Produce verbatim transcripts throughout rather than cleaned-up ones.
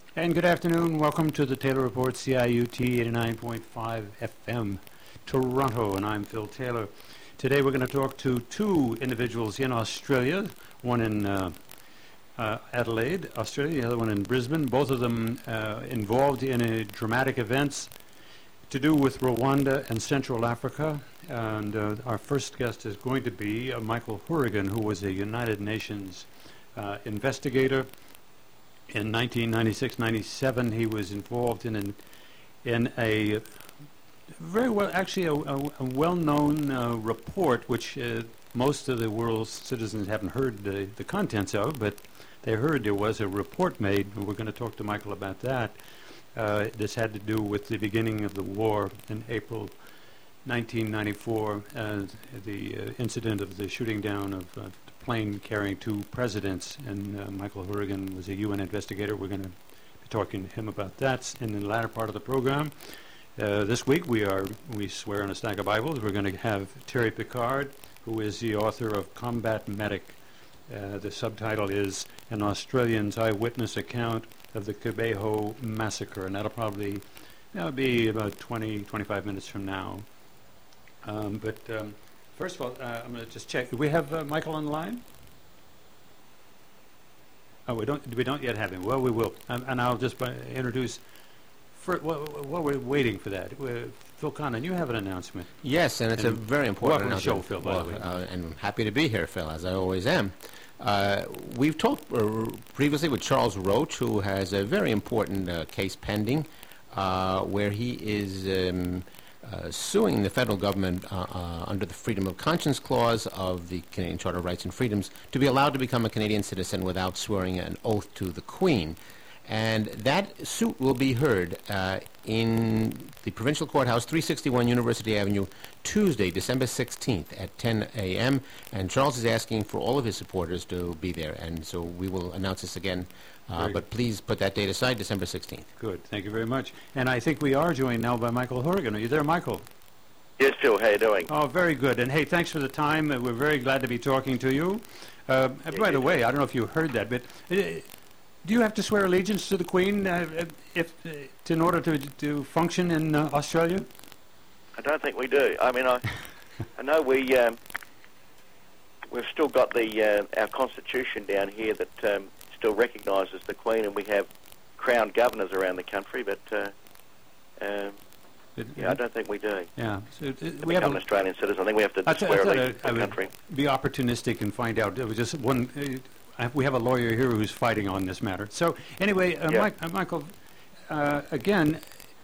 And good afternoon. Welcome to the Taylor Report, C I U T eighty-nine point five F M, Toronto, and I'm Phil Taylor. Today we're going to talk to two individuals in Australia, one in uh, uh, Adelaide, Australia, the other one in Brisbane, both of them uh, involved in a dramatic events to do with Rwanda and Central Africa. And uh, our first guest is going to be uh, Michael Hourigan, who was a United Nations uh, investigator. In nineteen ninety-six ninety-seven, he was involved in an, in a very well, actually a, a, a well-known uh, report, which uh, most of the world's citizens haven't heard the, the contents of, but they heard there was a report made, and we're going to talk to Michael about that. Uh, this had to do with the beginning of the war in April nineteen ninety-four, uh, the uh, incident of the shooting down of uh, plane carrying two presidents, and uh, Michael Hourigan was a U N investigator. We're going to be talking to him about that in the latter part of the program. Uh, this week we are we swear on a stack of Bibles. We're going to have Terry Picard, who is the author of Combat Medic. Uh, the subtitle is An Australian's Eyewitness Account of the Kibeho Massacre, and that'll probably that'll be about twenty, twenty-five minutes from now. Um, but um, First of all, uh, I'm going to just check. Do we have uh, Michael on the line? Oh, we don't. We don't yet have him. Well, we will. Um, and I'll just uh, introduce. For, while, while we're waiting for that, uh, Phil Conlon, you have an announcement. Yes, and it's and a very important welcome show, Phil. By well, the way, uh, and I'm happy to be here, Phil, as I always am. Uh, we've talked uh, previously with Charles Roach, who has a very important uh, case pending, uh, where he is. Um, Uh, suing the federal government uh, uh, under the Freedom of Conscience Clause of the Canadian Charter of Rights and Freedoms to be allowed to become a Canadian citizen without swearing an oath to the Queen. And that suit will be heard uh, in the Provincial Courthouse, three sixty-one University Avenue, Tuesday, December sixteenth at ten a m And Charles is asking for all of his supporters to be there. And so we will announce this again. Uh, but please put that date aside, December sixteenth. Good. Thank you very much. And I think we are joined now by Michael Hourigan. Are you there, Michael? Yes, Phil. How you doing? Oh, very good. And hey, thanks for the time. Uh, we're very glad to be talking to you. Uh, yeah, by the you way, too. I don't know if you heard that, but uh, do you have to swear allegiance to the Queen uh, if, uh, in order to, to function in uh, Australia? I don't think we do. I mean, I, I know we um, we've still got the uh, our constitution down here that um, still recognises the Queen, and we have crown governors around the country, but uh, um, It, yeah, I don't think we do. Yeah, so it, to we have become an Australian citizen, I think we have to I swear thought allegiance I, to I the would country. be opportunistic and find out. It was just one. Uh, I, we have a lawyer here who's fighting on this matter. So anyway, uh, Yeah. Mike, uh, Michael, uh, again,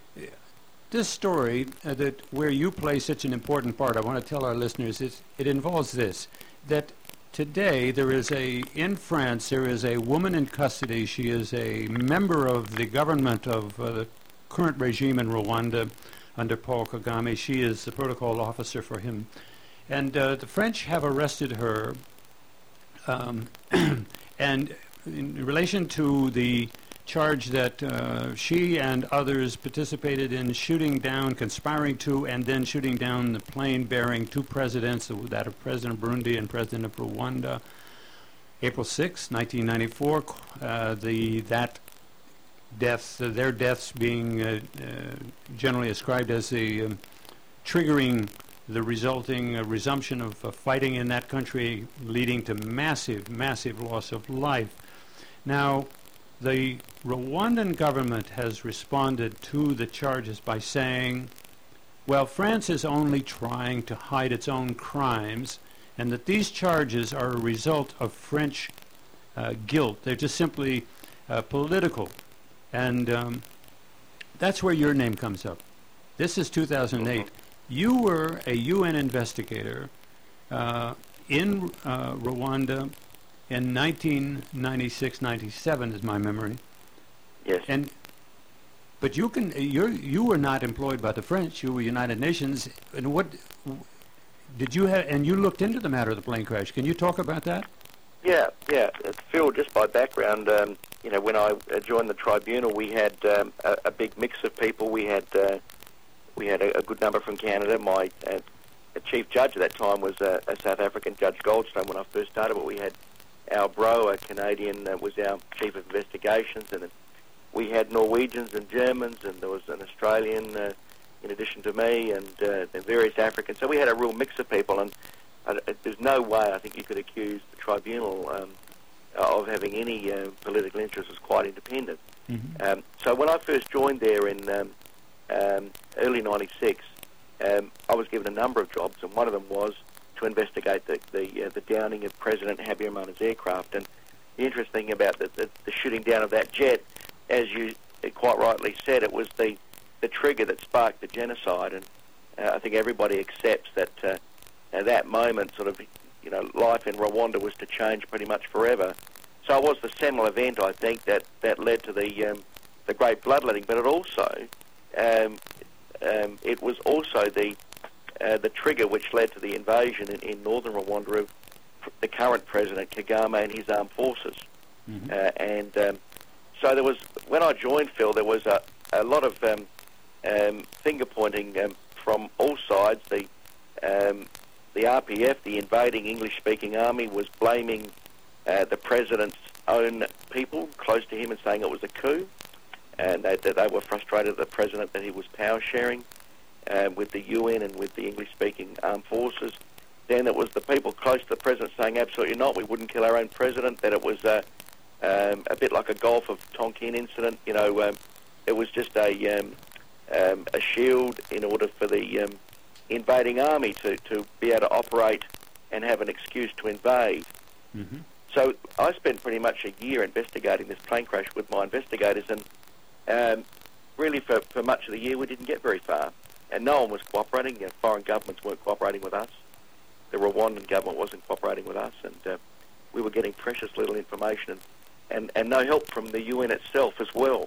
this story uh, that where you play such an important part, I want to tell our listeners, is it involves this: that today there is a in France there is a woman in custody. She is a member of the government of uh, the current regime in Rwanda under Paul Kagame. She is the protocol officer for him. And uh, the French have arrested her. Um, and in relation to the charge that uh, she and others participated in shooting down, conspiring to, and then shooting down the plane bearing two presidents, that of President Burundi and President of Rwanda, April sixth, nineteen ninety-four, uh, the, that deaths, uh, their deaths being uh, uh, generally ascribed as the um, triggering the resulting uh, resumption of uh, fighting in that country, leading to massive, massive loss of life. Now, the Rwandan government has responded to the charges by saying, well, France is only trying to hide its own crimes, and that these charges are a result of French uh, guilt. They're just simply uh, political. And um, that's where your name comes up. This is two thousand eight. Mm-hmm. You were a U N investigator uh, in uh, Rwanda in nineteen ninety-six ninety-seven, is my memory. Yes. And but you can you you were not employed by the French. You were United Nations. And what did you have? And you looked into the matter of the plane crash. Can you talk about that? Yeah, yeah. Uh, Phil, just by background, um, you know, when I uh, joined the tribunal, we had um, a, a big mix of people. We had uh, we had a, a good number from Canada. My uh, chief judge at that time was uh, a South African, Judge Goldstone, when I first started. But we had Al Bro, a Canadian, uh, was our chief of investigations, and we had Norwegians and Germans, and there was an Australian uh, in addition to me, and, uh, and various Africans. So we had a real mix of people, and uh, there's no way I think you could accuse the tribunal um, of having any uh, political interest. As quite independent. Mm-hmm. Um, so when I first joined there in um, um, early ninety-six, um, I was given a number of jobs, and one of them was to investigate the the, uh, the downing of President Habyarimana's aircraft. And the interesting thing about the, the, the shooting down of that jet, as you quite rightly said, it was the, the trigger that sparked the genocide. And uh, I think everybody accepts that uh, at that moment, sort of, you know, life in Rwanda was to change pretty much forever. So it was the seminal event, I think, that, that led to the um, the great bloodletting. But it also um, um, it was also the uh, the trigger which led to the invasion in, in northern Rwanda of the current president Kagame and his armed forces. Mm-hmm. uh, and um, so there was, when I joined, Phil, there was a, a lot of um, um, finger pointing um, from all sides. The um, the R P F, the invading English-speaking army, was blaming uh, the president's own people close to him and saying it was a coup, and that they, they were frustrated at the president that he was power sharing uh, with the U N and with the English-speaking armed forces. Then it was the people close to the president saying absolutely not, we wouldn't kill our own president, that it was uh, um, a bit like a Gulf of Tonkin incident. You know, um, it was just a, um, um, a shield in order for the um, invading army to, to be able to operate and have an excuse to invade. Mm-hmm. So I spent pretty much a year investigating this plane crash with my investigators, and um, really for, for much of the year we didn't get very far, and no one was cooperating. You know, foreign governments weren't cooperating with us. The Rwandan government wasn't cooperating with us, and uh, we were getting precious little information, and, and, and no help from the U N itself as well.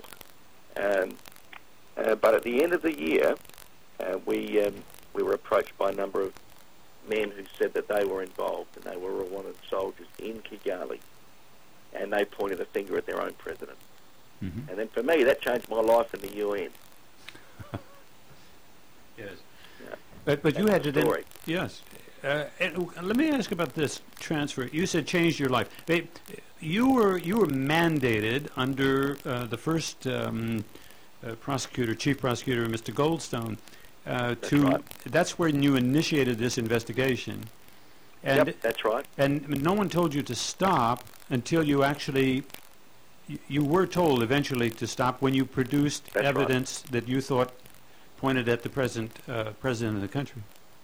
Um, uh, but at the end of the year, uh, we um, we were approached by a number of men who said that they were involved, and they were Rwandan soldiers in Kigali, and they pointed the finger at their own president. Mm-hmm. And then for me, that changed my life in the U N. Yes. Yeah. But, but you had to then... Story. Yes. Uh, and let me ask about this transfer. You said changed your life. They, you were you were mandated under uh, the first um, uh, prosecutor, chief prosecutor, Mister Goldstone, uh, that's to. Right. That's when you initiated this investigation. And, yep, that's right. And no one told you to stop until you actually. You, you were told eventually to stop when you produced that's evidence right. that you thought pointed at the present uh, president of the country.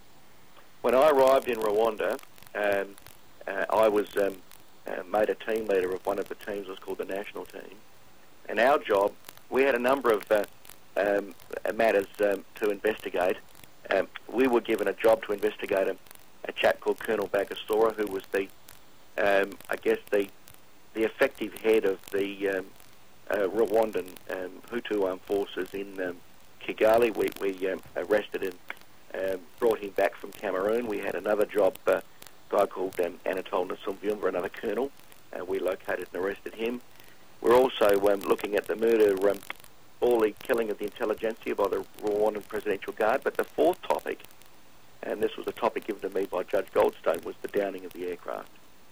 When I arrived in Rwanda, um, uh, I was um, uh, made a team leader of one of the teams. It was called the national team. And our job, we had a number of uh, um, matters um, to investigate. Um, we were given a job to investigate a, a chap called Colonel Bagasora, who was the, um, I guess, the the effective head of the um, uh, Rwandan um, Hutu armed forces in um, Kigali. We, we um, arrested and Um, brought him back from Cameroon. We had another job, uh, a guy called um, Anatole Nsumbyumva, another colonel. Uh, we located and arrested him. We're also um, looking at the murder, um, all the killing of the intelligentsia by the Rwandan Presidential Guard. But the fourth topic, and this was a topic given to me by Judge Goldstone, was the downing of the aircraft.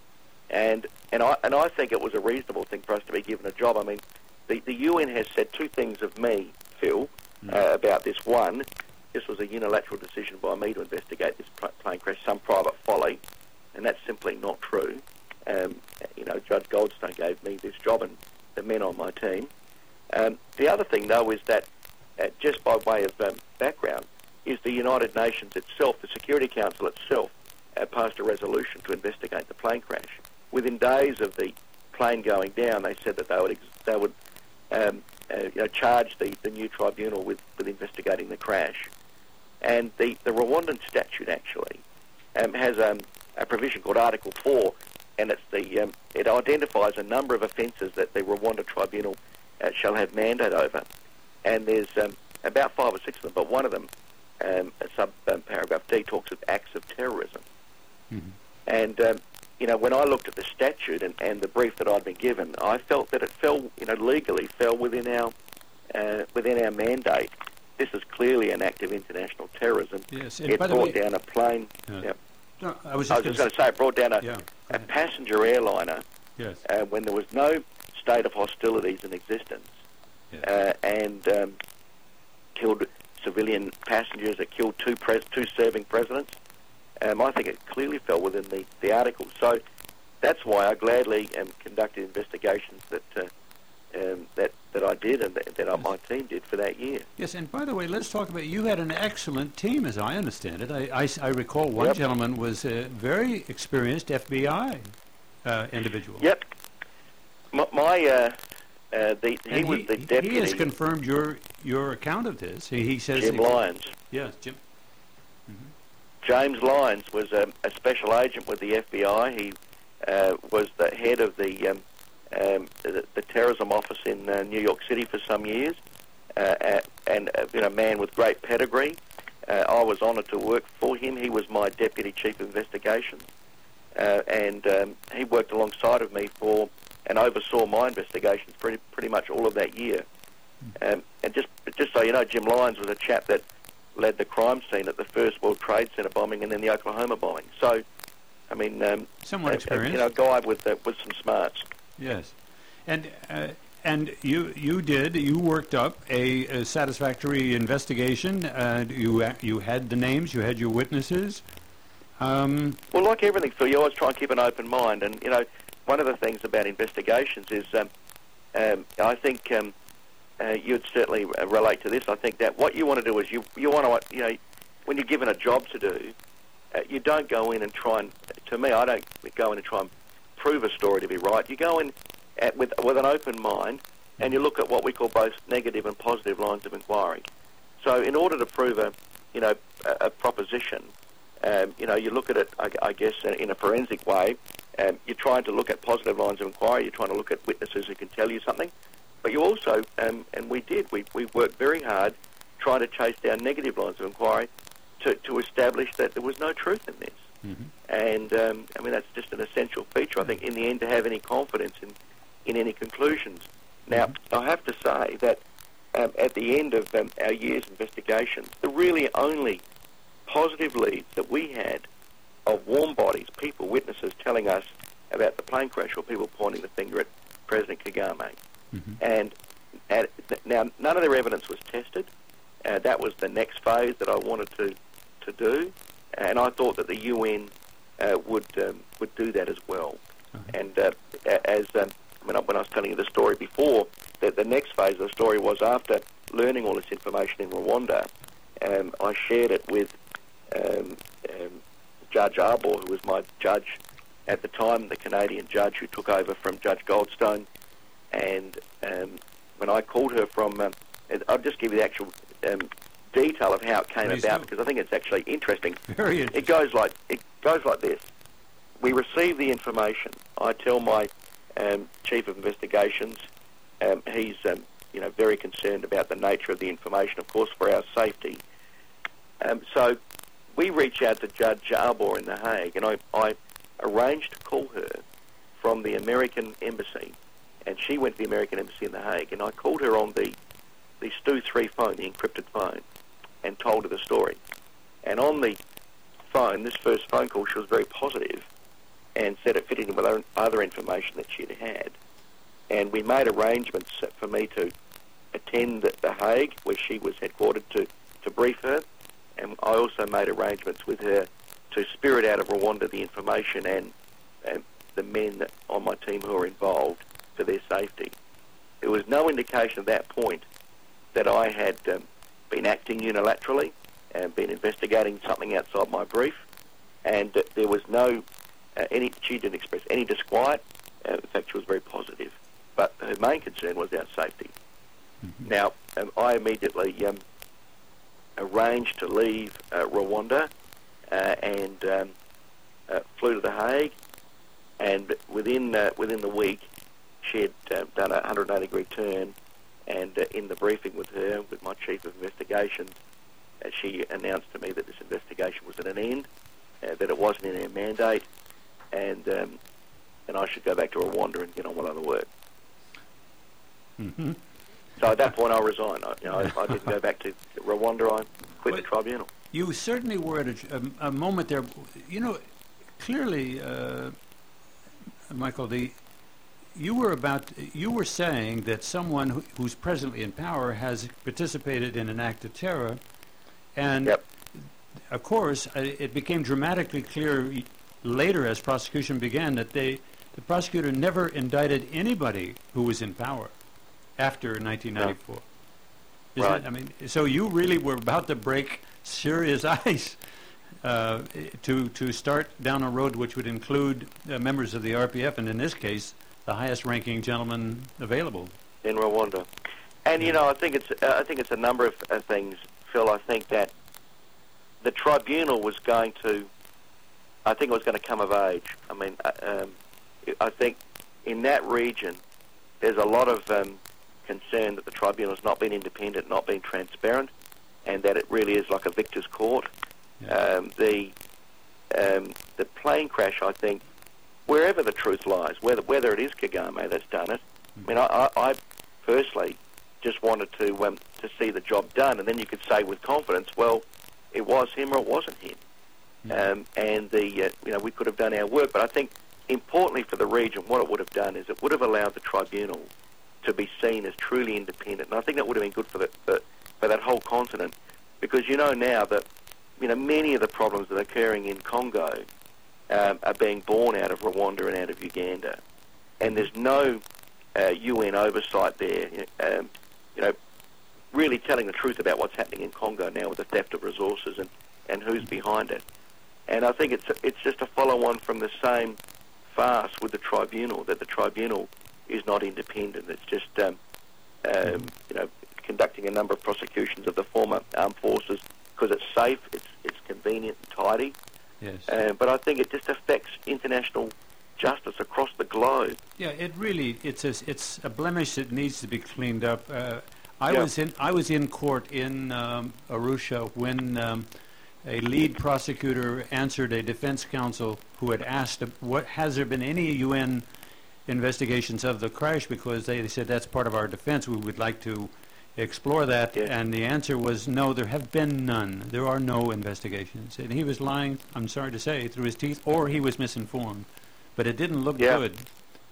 And and I and I think it was a reasonable thing for us to be given a job. I mean, the, the U N has said two things of me, Phil, mm. uh, about this. One, this was a unilateral decision by me to investigate this plane crash, some private folly, and that's simply not true. Um, you know, Judge Goldstone gave me this job and the men on my team. Um, the other thing, though, is that uh, just by way of um, background, is the United Nations itself, the Security Council itself, uh, passed a resolution to investigate the plane crash. Within days of the plane going down, they said that they would ex- they would um, uh, you know, charge the, the new tribunal with, with investigating the crash. And the, the Rwandan statute actually um, has um, a provision called Article four, and it's the um, it identifies a number of offences that the Rwanda tribunal uh, shall have mandate over. And there's um, about five or six of them, but one of them, um, sub-paragraph D, talks of acts of terrorism. Mm-hmm. And, um, you know, when I looked at the statute and, and the brief that I'd been given, I felt that it fell, you know, legally fell within our, uh, within our mandate. This is clearly an act of international terrorism. Yes, and it by the brought way, down a plane. Uh, yep. no, I was I just, was just going to say it brought down a, yeah, a passenger airliner yes. uh, when there was no state of hostilities in existence. Yes. uh, and um, killed civilian passengers. It killed two pres- two serving presidents. Um, I think it clearly fell within the, the article. So that's why I gladly um, conducted investigations that uh, um, that that I did and that, that Yes. my team did for that year. Yes, and by the way, let's talk about, you had an excellent team, as I understand it. I, I, I recall one Yep. gentleman was a very experienced F B I uh, individual. Yep. My, my uh, uh, the, he And was he, the he deputy. has confirmed your your account of this. He, he says Jim Lyons. Yes, Jim. James Lyons was a, a special agent with the F B I. He uh, was the head of the um, um, the, the terrorism office in uh, New York City for some years, uh, uh, and uh, you know, a man with great pedigree. Uh, I was honoured to work for him. He was my deputy chief of investigations, uh, and um, he worked alongside of me for and oversaw my investigations pretty pretty much all of that year. Um, and just just so you know, Jim Lyons was a chap that led the crime scene at the first World Trade Center bombing and then the Oklahoma bombing. So, I mean, um, Somewhat a- a- experienced. you know, a guy with uh, with some smarts. Yes, and uh, and you you did you worked up a, a satisfactory investigation. Uh, you a- you had the names, you had your witnesses. Um, Well, like everything, Phil, you always try and keep an open mind. And you know, one of the things about investigations is, um, um, I think um, uh, you'd certainly uh, relate to this. I think that what you want to do is you you want to you know, when you're given a job to do, uh, you don't go in and try and. To me, I don't go in and try and prove a story to be right. You go in at, with with an open mind, and you look at what we call both negative and positive lines of inquiry. So, in order to prove a you know a, a proposition, um, you know you look at it, I, I guess, in, in a forensic way. Um, you're trying to look at positive lines of inquiry. You're trying to look at witnesses who can tell you something. But you also, um, and we did, we we worked very hard trying to chase down negative lines of inquiry to to establish that there was no truth in this. mhm. And, um, I mean, that's just an essential feature, I think, in the end, to have any confidence in, in any conclusions. Now, I have to say that um, at the end of um, our year's investigations, the really only positive leads that we had of warm bodies, people, witnesses telling us about the plane crash, or people pointing the finger at President Kagame. Mhm. And at, now, none of their evidence was tested. Uh, that was the next phase that I wanted to, to do. And I thought that the U N uh, would um, would do that as well. Okay. And uh, a- as um, when, I, when I was telling you the story before, that the next phase of the story was after learning all this information in Rwanda, um, I shared it with um, um, Judge Arbor, who was my judge at the time, the Canadian judge who took over from Judge Goldstone. And um, when I called her from, um, I'll just give you the actual um, detail of how it came Please about, do. because I think it's actually interesting. Very It interesting. goes like it goes like this. We receive the information. I tell my um, chief of investigations. Um, he's um, you know very concerned about the nature of the information, of course, for our safety. Um, so we reach out to Judge Arbor in The Hague, and I, I arranged to call her from the American Embassy, and she went to the American Embassy in The Hague, and I called her on the the Stu three phone, the encrypted phone, and told her the story. And on the phone, this first phone call, she was very positive and said it fitted in with other- other information that she'd had. And we made arrangements for me to attend The Hague, where she was headquartered, to, to brief her. And I also made arrangements with her to spirit out of Rwanda the information and, and the men on my team who were involved for their safety. There was no indication at that point that I had um, been acting unilaterally and been investigating something outside my brief, and uh, there was no uh, any. She didn't express any disquiet. Uh, in fact, she was very positive. But her main concern was our safety. Mhm. Now, um, I immediately um, arranged to leave uh, Rwanda uh, and um, uh, flew to The Hague. And within uh, within the week, she had uh, done a one hundred eighty degree turn. And uh, in the briefing with her, with my chief of investigations, uh, she announced to me that this investigation was at an end, uh, that it wasn't in her mandate, and um, and I should go back to Rwanda and get on with other work. Mhm. So at that point, I resigned. I, you know, I, I didn't go back to Rwanda. I quit the But- tribunal. You certainly were at a, a, a moment there. You know, clearly, uh, Michael, the you were about you were saying that someone who, who's presently in power has participated in an act of terror, and Yep. of course uh, it became dramatically clear y- later as prosecution began that they the prosecutor never indicted anybody who was in power after nineteen ninety-four. Is Right. that, I mean, so you really were about to break serious ice uh, to to start down a road which would include uh, members of the R P F, and in this case, the highest-ranking gentleman available. In Rwanda. And you know, I think it's uh, I think it's a number of uh, things, Phil. I think that the tribunal was going to, I think it was going to come of age. I mean, uh, um, I think in that region, there's a lot of um, concern that the tribunal has not been independent, not been transparent, and that it really is like a victor's court. Yeah. Um, the um, the plane crash, I think, wherever the truth lies, whether whether it is Kagame that's done it. I mean, I, I, I personally just wanted to um, to see the job done, and then you could say with confidence, well, it was him or it wasn't him, Yeah. um, and the uh, you know we could have done our work. But I think importantly for the region, what it would have done is it would have allowed the tribunal to be seen as truly independent, and I think that would have been good for the for, for that whole continent, because you know now that you know many of the problems that are occurring in Congo um, are being born out of Rwanda and out of Uganda, and there's no uh, U N oversight there. Um, you know, really telling the truth about what's happening in Congo now with the theft of resources and, and who's behind it. And I think it's it's just a follow-on from the same farce with the tribunal, that the tribunal is not independent. It's just um, um, you know conducting a number of prosecutions of the former armed forces because it's safe, it's it's convenient and tidy. Yes. Uh, but I think it just affects international justice across the globe. Yeah, it really it's a, it's a blemish that needs to be cleaned up. Uh, I Yeah. was in I was in court in um, Arusha when um, a lead prosecutor answered a defense counsel who had asked, uh, "What has there been any U N investigations of the crash?" Because they, they said that's part of our defense. We would like to explore that, Yeah. and the answer was no. There have been none. There are no investigations, and he was lying. I'm sorry to say, through his teeth, or he was misinformed. But it didn't look Yeah. good.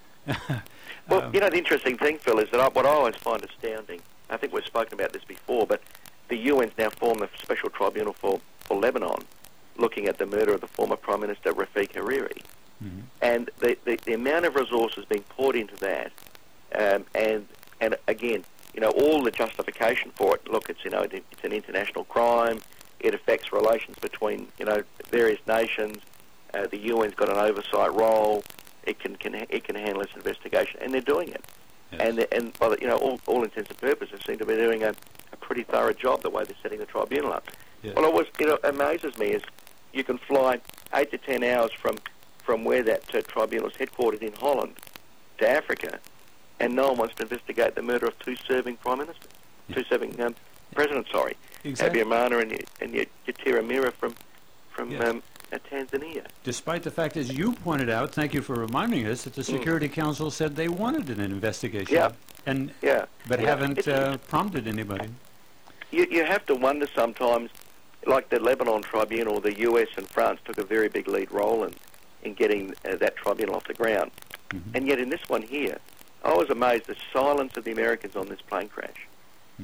Well, Um, you know, the interesting thing, Phil, is that I, what I always find astounding, I think we've spoken about this before, but the U N's now formed a special tribunal for, for Lebanon, looking at the murder of the former Prime Minister Rafik Hariri. Mhm. And the, the, the amount of resources being poured into that, um, and and again, you know, all the justification for it, look, it's, you know, it, it's an international crime, it affects relations between, you know, various nations, uh, the U N's got an oversight role, it can, can it can handle its investigation, and they're doing it. Yes. And the, and by the, you know, all, all intents and purposes seem to be doing a, a pretty thorough job the way they're setting the tribunal up. Yes. Well, what you know amazes me is you can fly eight to ten hours from from where that uh, tribunal is headquartered in Holland to Africa, and no one wants to investigate the murder of two serving prime ministers, Yeah. two serving um, presidents. Sorry, Exactly. Habyarimana and and Y- Yatira Mira from from Yes. um, uh, Tanzania. Despite the fact, as you pointed out, thank you for reminding us, that the Security Council said they wanted an investigation. Yeah. And Yeah, but Yeah. haven't It's- uh, prompted anybody. You, you have to wonder sometimes, like the Lebanon tribunal, the U S and France took a very big lead role in, in getting uh, that tribunal off the ground. Mhm. And yet in this one here, I was amazed the silence of the Americans on this plane crash. It's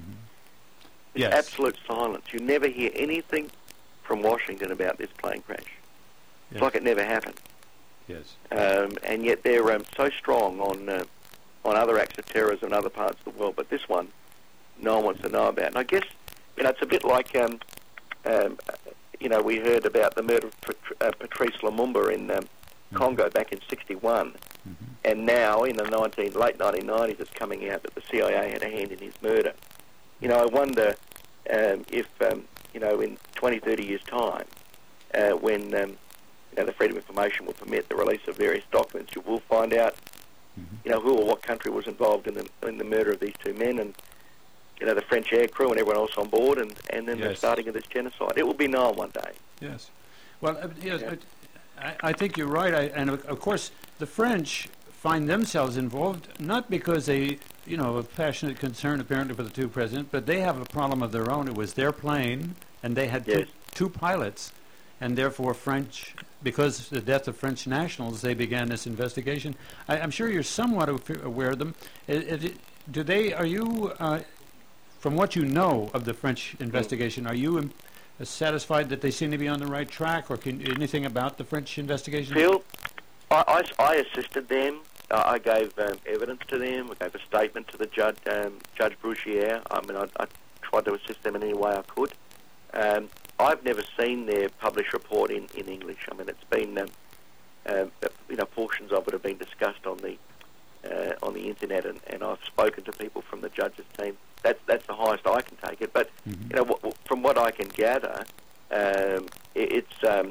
Yes. absolute silence. You never hear anything from Washington about this plane crash. It's Yes. like it never happened. Yes. Um, and yet they're um, so strong on uh, on other acts of terrorism in other parts of the world, but this one, no one wants to know about. And I guess, you know, it's a bit like, um, um, you know, we heard about the murder of Pat- uh, Patrice Lumumba in um, Congo back in sixty-one, Mhm. and now in the nineteen, late nineteen nineties it's coming out that the C I A had a hand in his murder. You know, I wonder um, if, um, you know, in twenty, thirty years' time, uh, when um, you know, the Freedom of Information will permit the release of various documents, you will find out, Mhm. you know, who or what country was involved in the in the murder of these two men, and you know, the French aircrew and everyone else on board, and, and then the Yes. starting of this genocide. It will be known one day. Yes. Well, uh, yes, Yeah. I, I think you're right. I, and of, of course, the French find themselves involved not because they, you know, have passionate concern apparently for the two presidents, but they have a problem of their own. It was their plane, and they had Yes. two, two pilots, and therefore French because of the death of French nationals, they began this investigation. I, I'm sure you're somewhat aware of them. It, it, do they? Are you, uh, from what you know of the French investigation, are you um, satisfied that they seem to be on the right track, or can, anything about the French investigation? Phil, I, I, I assisted them. Uh, I gave um, evidence to them. I gave a statement to the judge, um, Judge Bruchier. I mean, I, I tried to assist them in any way I could. Um, I've never seen their published report in, in English. I mean, it's been, um, um, you know, portions of it have been discussed on the uh, on the internet, and, and I've spoken to people from the judge's team. That's that's the highest I can take it. But mm-hmm. you know, w- from what I can gather, um, it, it's um,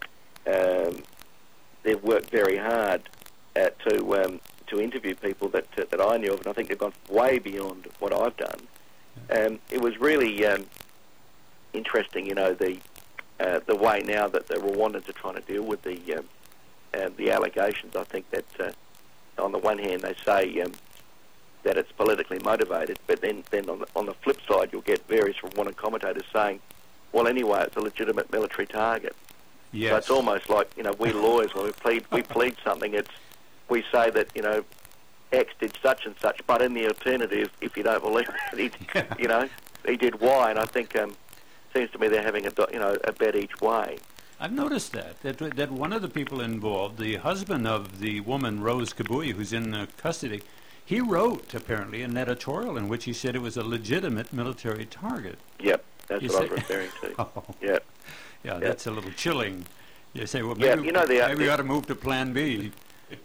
um, they've worked very hard uh, to um, to interview people that uh, that I knew of, and I think they've gone way beyond what I've done. Um, it was really um, interesting, you know, the uh, the way now that the Rwandans are trying to deal with the um, uh, the allegations. I think that uh, on the one hand they say um, that it's politically motivated, but then, then on the on the flip side you'll get various Rwandan commentators saying, well, anyway, it's a legitimate military target. Yes. So it's almost like, you know, we lawyers, when we plead we plead something, it's we say that, you know, X did such and such, but in the alternative, if you don't believe it, he, you know, he did Y, and I think um, seems to me they're having a do- you know a bet each way. I've noticed that, that that one of the people involved, the husband of the woman Rose Kabuye, who's in uh, custody, he wrote apparently an editorial in which he said it was a legitimate military target. Yep, that's you what say- I was referring to. oh. Yep. Yeah, Yep. that's a little chilling. You say, well, Yeah, maybe, you know, the, uh, maybe we the- ought to move to Plan B.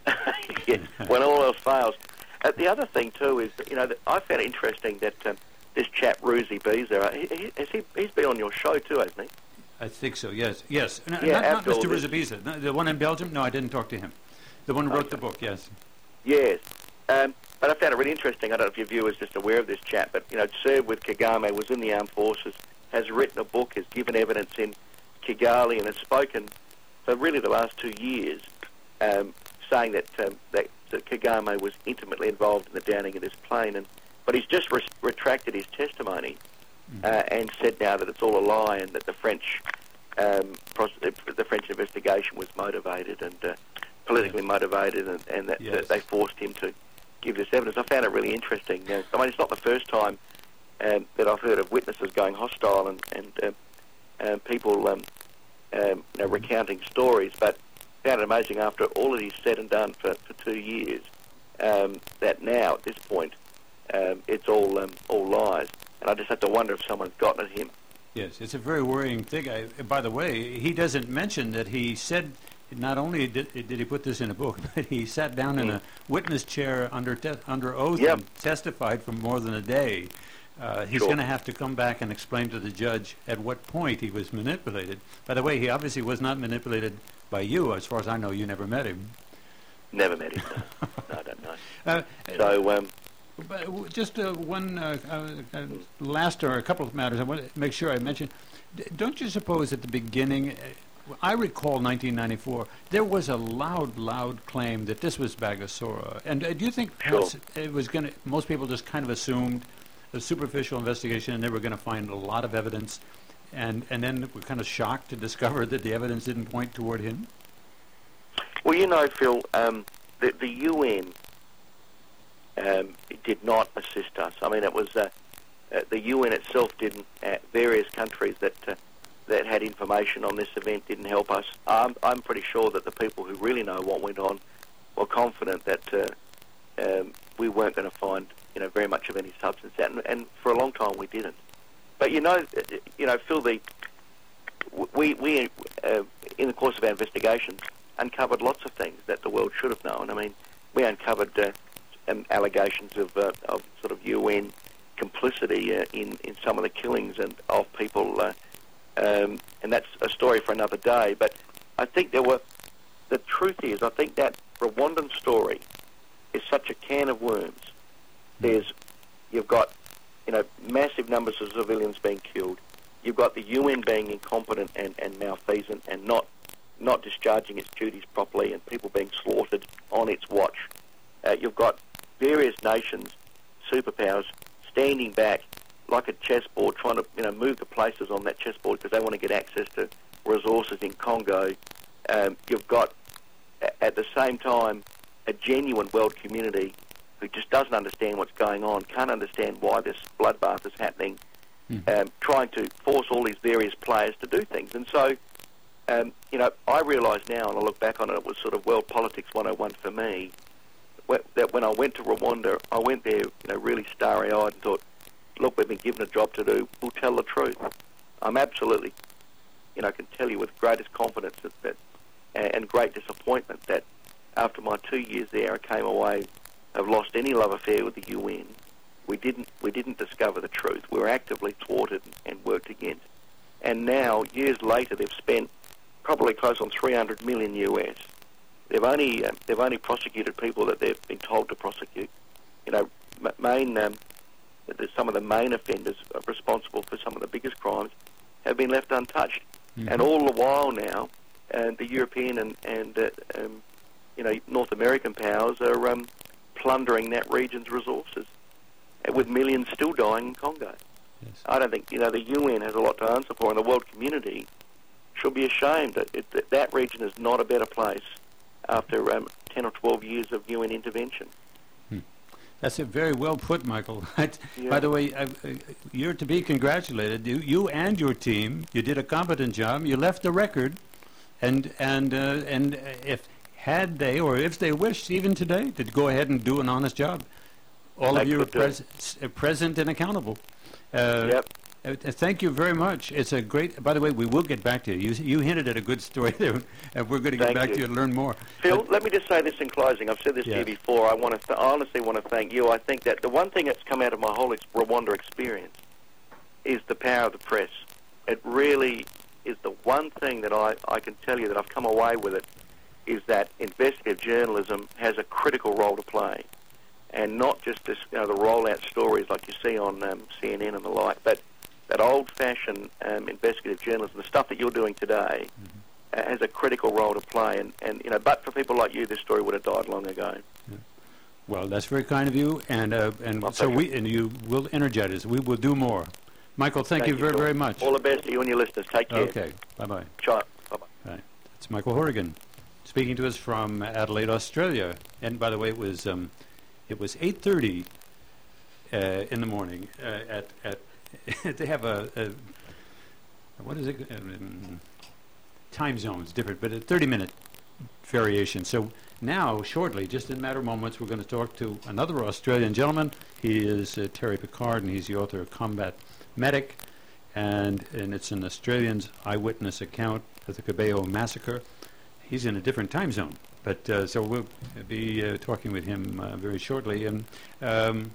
Yeah, when all else fails. Uh, the other thing too is, that, you know, that I found it interesting that um, this chap Ruzi Bezer, he, he, has he, he's been on your show too, hasn't he? I think so, yes. Yes. No, Yeah, not, not after all Mister this- Ruzibiza. No, the one in Belgium? No, I didn't talk to him. The one who wrote Okay. the book, yes. Yes. Um, but I found it really interesting. I don't know if your viewers are just aware of this chap, but, you know, served with Kagame, was in the armed forces, has written a book, has given evidence in Kigali, and has spoken for really the last two years, um, saying that, um, that that Kagame was intimately involved in the downing of this plane. And but he's just re- retracted his testimony mm-hmm. uh, and said now that it's all a lie, and that the French um, pros- the French investigation was motivated and uh, politically yes. motivated, and, and that, yes. that they forced him to give this evidence. I found it really interesting. Uh, I mean, it's not the first time um, that I've heard of witnesses going hostile and, and uh, um, people um, um, you know, recounting stories, but I found it amazing after all that he's said and done for, for two years um, that now, at this point, um, it's all um, all lies. And I just have to wonder if someone's gotten at him. Yes, it's a very worrying thing. I, by the way, he doesn't mention that he said, not only did, did he put this in a book, but he sat down mm. in a witness chair under te- under oath yep. and testified for more than a day. Uh, he's sure. going to have to come back and explain to the judge at what point he was manipulated. By the way, he obviously was not manipulated by you. As far as I know, you never met him. Never met him. No, no I don't know. Uh, so, um, but w- just uh, one uh, uh, uh, last or a couple of matters I want to make sure I mention. D- don't you suppose at the beginning, uh, I recall nineteen ninety-four, there was a loud, loud claim that this was Bagosora. And uh, do you think perhaps sure. it was going to, most people just kind of assumed a superficial investigation and they were going to find a lot of evidence, and, and then were kind of shocked to discover that the evidence didn't point toward him? Well, you know, Phil, um, the, the U N um, did not assist us. I mean, it was uh, uh, the U N itself didn't. Uh, various countries that uh, that had information on this event didn't help us. I'm, I'm pretty sure that the people who really know what went on were confident that uh, um, we weren't going to find, you know, very much of any substance out, and, and for a long time we didn't. But you know, you know, Phil, the we we uh, in the course of our investigations uncovered lots of things that the world should have known. I mean, we uncovered uh, um, allegations of, uh, of sort of U N complicity uh, in, in some of the killings and of people, uh, um, and that's a story for another day. But I think there were, the truth is, I think that Rwandan story is such a can of worms. There's, you've got, you know, massive numbers of civilians being killed. You've got the U N being incompetent and, and malfeasant and not not discharging its duties properly, and people being slaughtered on its watch. Uh, you've got various nations, superpowers, standing back like a chessboard, trying to, you know, move the places on that chessboard because they want to get access to resources in Congo, um, you've got, a- at the same time, a genuine world community who just doesn't understand what's going on, can't understand why this bloodbath is happening, mm-hmm. um, trying to force all these various players to do things. And so, um, you know, I realise now, and I look back on it, it was sort of world politics one oh one for me, wh- that when I went to Rwanda, I went there, you know, really starry-eyed and thought, look, we've been given a job to do, we'll tell the truth. I'm absolutely, you know, I can tell you with greatest confidence that, that and great disappointment that after my two years there, I came away, I've lost any love affair with the U N. We didn't, we didn't discover the truth. We were actively thwarted and worked against. And now, years later, they've spent probably close on three hundred million U S. They've only, uh, they've only prosecuted people that they've been told to prosecute. You know, m- main, um, some of the main offenders responsible for some of the biggest crimes have been left untouched. Mm-hmm. And all the while now, uh, the European and, and uh, um, you know, North American powers are um, plundering that region's resources, uh, with millions still dying in Congo. Yes. I don't think, you know, the U N has a lot to answer for, and the world community should be ashamed that it, that, that region is not a better place after um, ten or twelve years of U N intervention. Hmm. That's a very well put, Michael. yeah. By the way, uh, uh, you're to be congratulated. You, you and your team, you did a competent job. You left the record, and and uh, and if had they, or if they wished, even today, to go ahead and do an honest job, all they of you are pres uh, present and accountable. Uh, yep. Uh, thank you very much. It's a great. By the way, we will get back to you. You, you hinted at a good story there, and we're going to get thank back you. to you and learn more. Phil, but let me just say this in closing. I've said this yeah. to you before. I want to th- honestly want to thank you. I think that the one thing that's come out of my whole ex- Rwanda experience is the power of the press. It really is the one thing that I, I can tell you that I've come away with it, is that investigative journalism has a critical role to play, and not just this, you know, the rollout stories like you see on um, C N N and the like, but that old-fashioned um, investigative journalism, the stuff that you're doing today, mm-hmm. uh, has a critical role to play. And, and you know, but for people like you, this story would have died long ago. Yeah. Well, that's very kind of you, and uh, and My so pleasure. we and you will energize us. We will do more. Michael, thank, thank you very Phil. very much. All the best to you and your listeners. Take care. Okay. Bye bye. Ciao. Bye bye. Right. It's Michael Horrigan speaking to us from Adelaide, Australia. And by the way, it was um, it was eight thirty uh, in the morning uh, at at. They have a, a what is it? Um, time zones different, but a thirty-minute variation. So now, shortly, just in a matter of moments, we're going to talk to another Australian gentleman. He is uh, Terry Pickard, and he's the author of Combat Medic, and and it's an Australian's eyewitness account of the Kibeho massacre. He's in a different time zone, but uh, so we'll be uh, talking with him uh, very shortly. And um,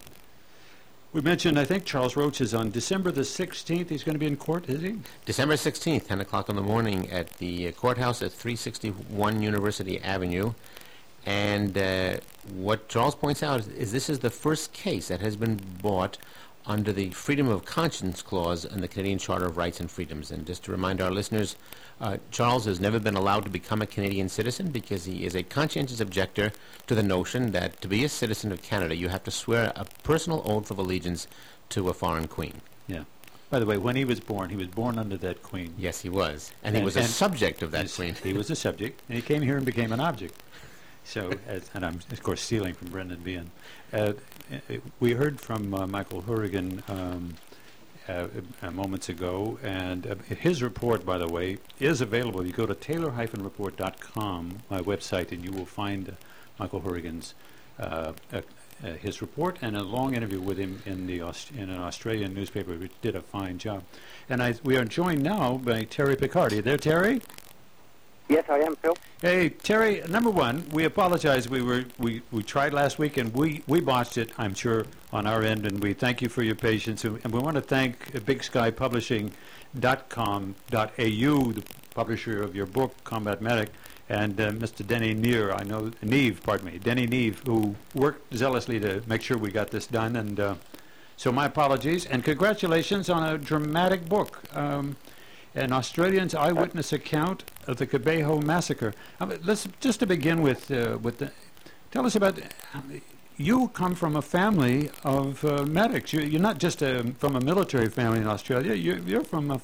we mentioned, I think, Charles Roach is on December the sixteenth. He's going to be in court, is he? December sixteenth, ten o'clock in the morning at the uh, courthouse at three sixty-one University Avenue. And uh, what Charles points out is, is this is the first case that has been brought under the Freedom of Conscience Clause in the Canadian Charter of Rights and Freedoms. And just to remind our listeners, uh, Charles has never been allowed to become a Canadian citizen because he is a conscientious objector to the notion that to be a citizen of Canada, you have to swear a personal oath of allegiance to a foreign queen. Yeah. By the way, when he was born, he was born under that queen. Yes, he was. And, And- he was a and- subject of that Yes, queen. He was a subject, and he came here and became an object. So, as, and I'm, of course, stealing from Brendan Behan. Uh, uh, we heard from uh, Michael Horrigan um, uh, uh, moments ago, and uh, his report, by the way, is available. You go to taylor dash report dot com, my website, and you will find uh, Michael Horrigan's uh, uh, uh, his report and a long interview with him in the Aust in an Australian newspaper, which did a fine job. And I, we are joined now by Terry Pickard. Are you there, Terry? Yes, I am, Phil. Hey, Terry, number one, we apologize. We were we, we tried last week, and we, we botched it, I'm sure, on our end, and we thank you for your patience. And we want to thank uh, big sky publishing dot com dot A U, the publisher of your book, Combat Medic, and uh, Mister Denny Neer, I know, Neve, pardon me, Denny Neve, who worked zealously to make sure we got this done. And uh, so my apologies, and congratulations on a dramatic book. Um, An Australian's eyewitness account of the Kibeho massacre. Um, let's just to begin with. Uh, with the, tell us about. Um, you come from a family of uh, medics. You, you're not just a, from a military family in Australia. You're, you're from a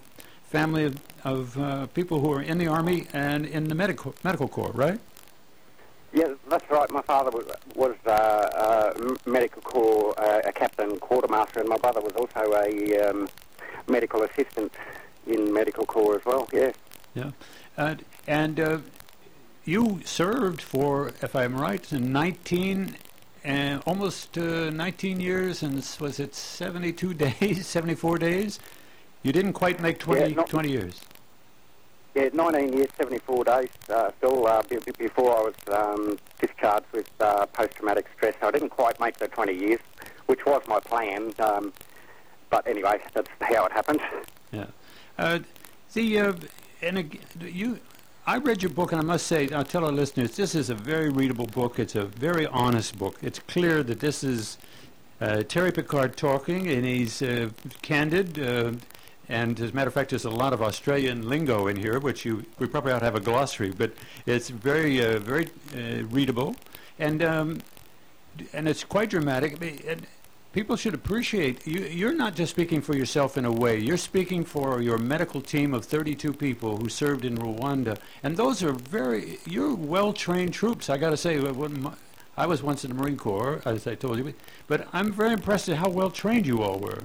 family of, of uh, people who are in the Army and in the medical medical corps, right? Yeah, that's right. My father was, was uh, uh, medical corps, uh, a captain quartermaster, and my brother was also a um, medical assistant in medical corps as well. Yeah. Yeah, uh, and uh, you served for, if I'm right, in nineteen and almost uh, nineteen years, and s- was it seventy-two days, seventy-four days? You didn't quite make twenty, Yeah, not- twenty years. Yeah, nineteen years, seventy-four days. Uh, still, uh, b- b- before I was um, discharged with uh, post-traumatic stress. I didn't quite make the twenty years, which was my plan. Um, but anyway, that's how it happened. Yeah. Uh, the uh, and ag- you, I read your book, and I must say, I'll tell our listeners, this is a very readable book. It's a very honest book. It's clear that this is uh, Terry Picard talking, and he's uh, candid. Uh, and as a matter of fact, there's a lot of Australian lingo in here, which you we probably ought to have a glossary. But it's very, uh, very uh, readable, and um, and it's quite dramatic. I mean, and people should appreciate you. You're not just speaking for yourself in a way. You're speaking for your medical team of thirty-two people who served in Rwanda, and those are very. You're well-trained troops. I got to say, when my, I was once in the Marine Corps, as I told you, but I'm very impressed at how well-trained you all were.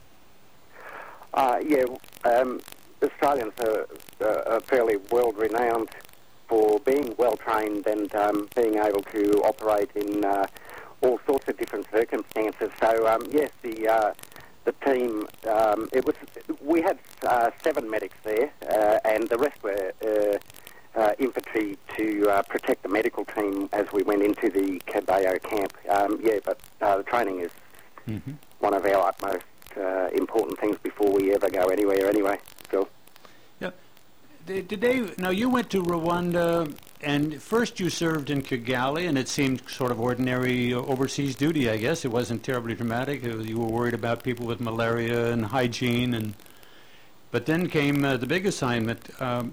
Uh, yeah, um, Australians are, uh, are fairly world-renowned for being well-trained and um, being able to operate in uh, all sorts of different circumstances. So, um, yes, the uh, the team, um, it was we had uh, seven medics there, uh, and the rest were uh, uh, infantry to uh, protect the medical team as we went into the Kabayo camp. Um, yeah, but uh, the training is Mm-hmm. one of our utmost uh, important things before we ever go anywhere anyway. So, Yeah. Did did they? Now you went to Rwanda, and first you served in Kigali, and it seemed sort of ordinary uh, overseas duty. I guess it wasn't terribly dramatic. It was, you were worried about people with malaria and hygiene, and but then came uh, the big assignment. Um,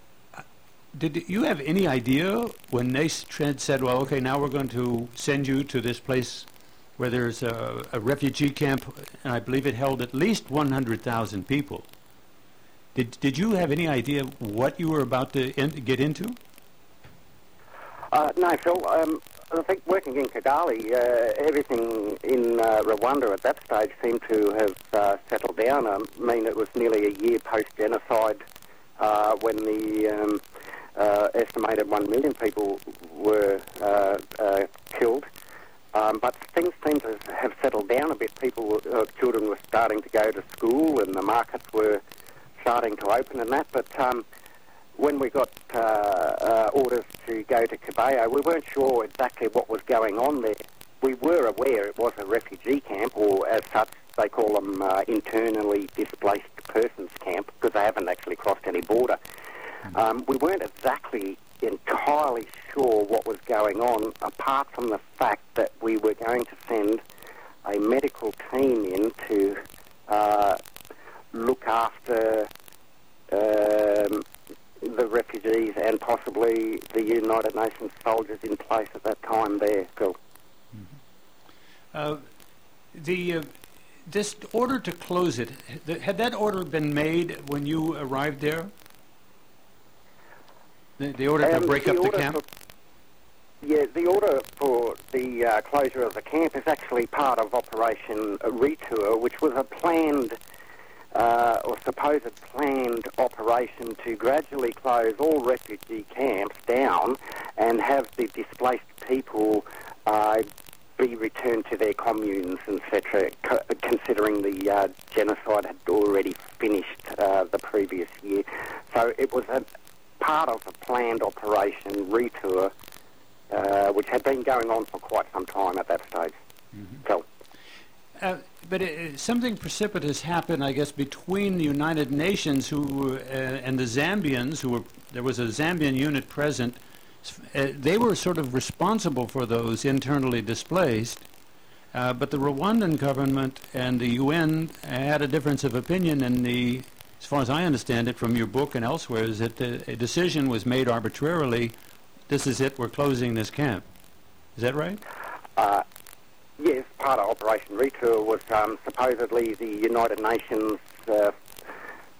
did you have any idea when they s- tra- said, "Well, okay, now we're going to send you to this place where there's a, a refugee camp," and I believe it held at least one hundred thousand people? Did did you have any idea what you were about to in, get into? uh, no, Phil, um, I think working in Kigali, uh, everything in uh, Rwanda at that stage seemed to have uh, settled down. I mean, it was nearly a year post-genocide uh, when the um, uh, estimated one million people were uh, uh, killed. Um, but things seem to have settled down a bit. People, uh, children were starting to go to school, and the markets were starting to open and that. But um, when we got uh, uh, orders to go to Kabayo, we weren't sure exactly what was going on there. We were aware it was a refugee camp, or as such, they call them uh, internally displaced persons camp, because they haven't actually crossed any border. Um, we weren't exactly entirely sure what was going on, apart from the fact that we were going to send a medical team in to uh, look after um, the refugees and possibly the United Nations soldiers in place at that time there, Phil. Uh, the uh, this order to close it, th- had that order been made when you arrived there? The, the order Um, to break the up the order camp? for- yeah, the order for the uh, closure of the camp is actually part of Operation Retour, which was a planned uh, or supposed planned operation to gradually close all refugee camps down and have the displaced people uh, be returned to their communes, et cetera, co- considering the uh, genocide had already finished uh, the previous year. So it was a part of a planned Operation Retour, uh, which had been going on for quite some time at that stage. Mm-hmm. So, Uh, but it, something precipitous happened, I guess, between the United Nations who were, uh, and the Zambians, who were, there was a Zambian unit present. Uh, they were sort of responsible for those internally displaced, uh, but the Rwandan government and the U N had a difference of opinion, and the, as far as I understand it from your book and elsewhere, is that the, a decision was made arbitrarily. This is it, we're closing this camp. Is that right? uh, yes, part of Operation Retour was um, supposedly the United Nations uh,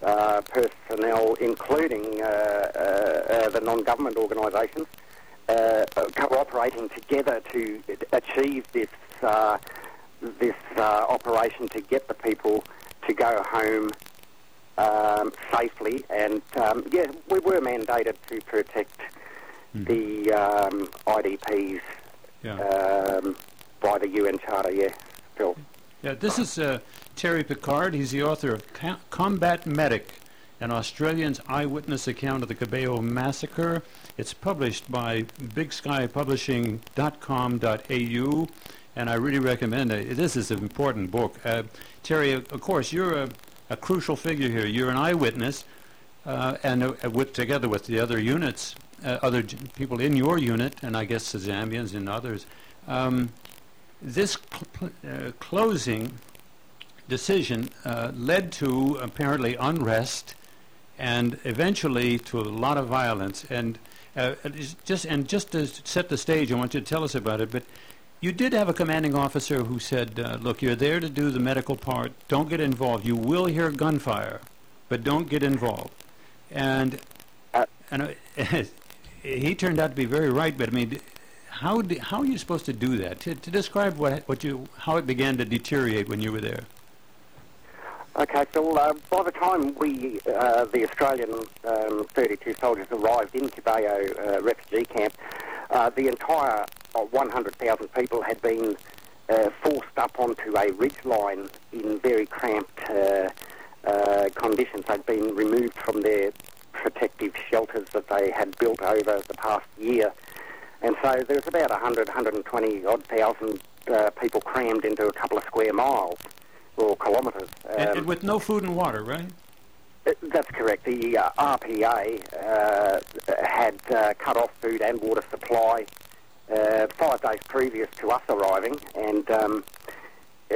uh, personnel, including uh, uh, uh, the non-government organisations, uh, cooperating together to achieve this uh, this uh, operation to get the people to go home um, safely. And um, yeah, we were mandated to protect mm. the um, I D Ps yeah. um, by the U N Charter. Yeah, Phil. Yeah, this is uh, Terry Pickard. He's the author of Com- Combat Medic, an Australian's eyewitness account of the Kibeho massacre. It's published by big sky publishing dot com dot a u, and I really recommend it. This is an important book. Uh, Terry, of course, you're a, a crucial figure here. You're an eyewitness, uh, and uh, with, together with the other units, uh, other j- people in your unit, and I guess the Zambians and others, um, this cl- uh, closing decision uh, led to apparently unrest and eventually to a lot of violence. And uh, just and just to set the stage, I want you to tell us about it. But you did have a commanding officer who said, uh, "Look, you're there to do the medical part. Don't get involved. You will hear gunfire, but don't get involved." And uh, and uh, he turned out to be very right. But I mean, how do, how are you supposed to do that? To, to describe what what you how it began to deteriorate when you were there. Okay, so uh, by the time we, uh, the Australian um, thirty-two soldiers arrived in Kibeho uh, refugee camp, uh, the entire uh, one hundred thousand people had been uh, forced up onto a ridgeline in very cramped uh, uh, conditions. They'd been removed from their protective shelters that they had built over the past year. And so there was about one hundred, one hundred twenty odd thousand uh, people crammed into a couple of square miles. Or kilometres. Um, and, and with no food and water, right? That's correct. The uh, R P A uh, had uh, cut off food and water supply uh, five days previous to us arriving, and um, uh,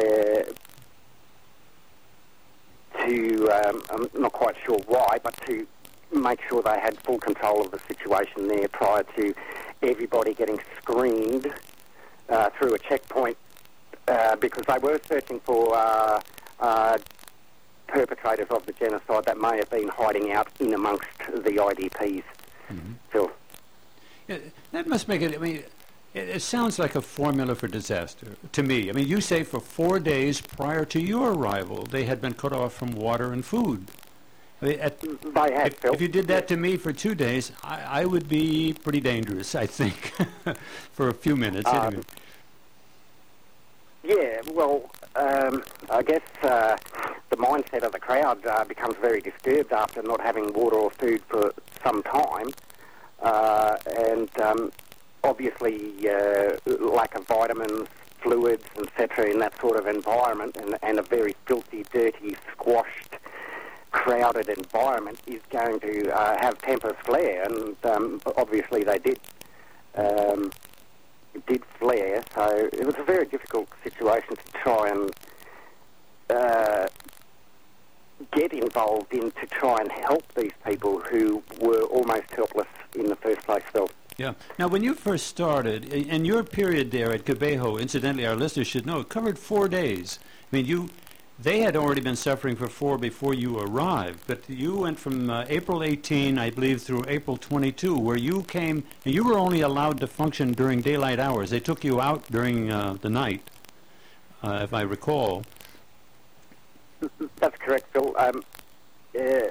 to, um, I'm not quite sure why, but to make sure they had full control of the situation there prior to everybody getting screened uh, through a checkpoint. Uh, because they were searching for uh, uh, perpetrators of the genocide that may have been hiding out in amongst the I D Ps. Mm-hmm. Phil. Yeah, that must make it, I mean, it, it sounds like a formula for disaster to me. I mean, you say for four days prior to your arrival, they had been cut off from water and food. I mean, at, they had, if, Phil. if you did that to me for two days, I, I would be pretty dangerous, I think, for a few minutes. Um, anyway. Yeah, well, um, I guess uh, the mindset of the crowd uh, becomes very disturbed after not having water or food for some time, uh, and um, obviously uh, lack of vitamins, fluids, et cetera in that sort of environment, and, and a very filthy, dirty, squashed, crowded environment is going to uh, have tempers flare, and um, obviously they did. Um, did flare, so it was a very difficult situation to try and uh, get involved in to try and help these people who were almost helpless in the first place, Phil. Yeah. Now, when you first started, and your period there at Kibeho, incidentally, our listeners should know, it covered four days. I mean, you... They had already been suffering for four before you arrived, but you went from uh, April eighteenth, I believe, through April twenty-second, where you came, and you were only allowed to function during daylight hours. They took you out during uh, the night, uh, if I recall. That's correct, Phil. Um, uh,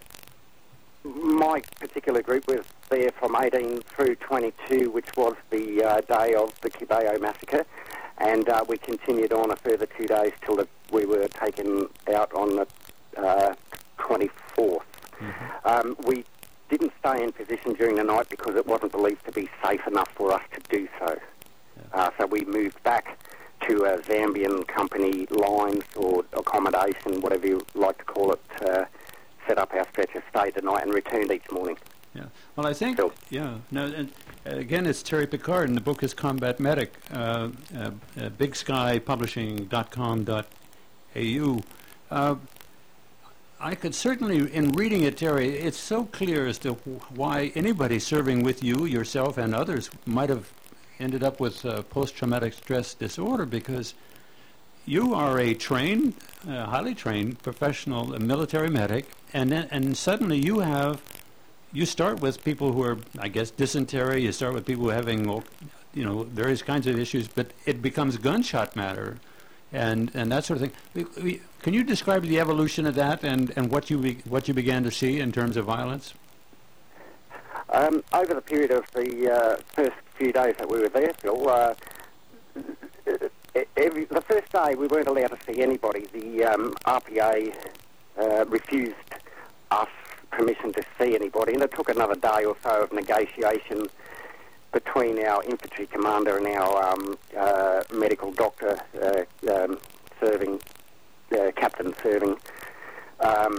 my particular group was there from eighteen through twenty-two, which was the uh, day of the Kibeho massacre, and uh, we continued on a further two days till the we were taken out on the uh, twenty-fourth. Mm-hmm. Um, we didn't stay in position during the night because it wasn't believed to be safe enough for us to do so. Yeah. Uh, so we moved back to a Zambian company lines or accommodation, whatever you like to call it, uh, set up our stretcher, stayed the night and returned each morning. Yeah. Well, I think, so, yeah. No, and, uh, again, it's Terry Pickard, and the book is Combat Medic, uh, uh, uh, big sky publishing dot com dot a u. Uh, I could certainly, in reading it, Terry, it's so clear as to why anybody serving with you, yourself, and others might have ended up with uh, post-traumatic stress disorder, because you are a trained, uh, highly trained professional military medic, and then, and suddenly you have, you start with people who are, I guess, dysentery. You start with people having, you know, various kinds of issues, but it becomes gunshot matter, and and that sort of thing. We, we, can you describe the evolution of that and and what you be, what you began to see in terms of violence? Um, over the period of the uh, first few days that we were there, Phil. Uh, Every, the first day we weren't allowed to see anybody. The um, R P A uh, refused us permission to see anybody, and it took another day or so of negotiation between our infantry commander and our um, uh, medical doctor uh, um, serving, uh, captain serving, um,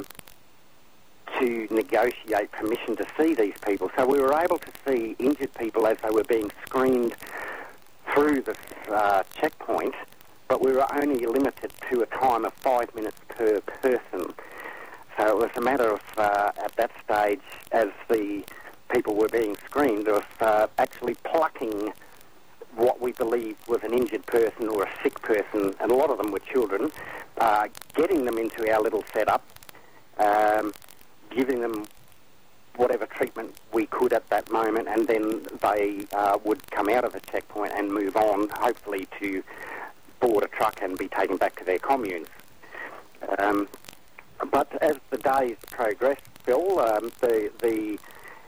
to negotiate permission to see these people. So we were able to see injured people as they were being screened through this uh, checkpoint, but we were only limited to a time of five minutes per person. So it was a matter of, uh, at that stage, as the people were being screened, of uh, actually plucking what we believed was an injured person or a sick person, and a lot of them were children, uh, getting them into our little setup, um, giving them whatever treatment we could at that moment, and then they uh, would come out of the checkpoint and move on, hopefully to board a truck and be taken back to their communes. Um, but as the days progressed, Phil, um, the, the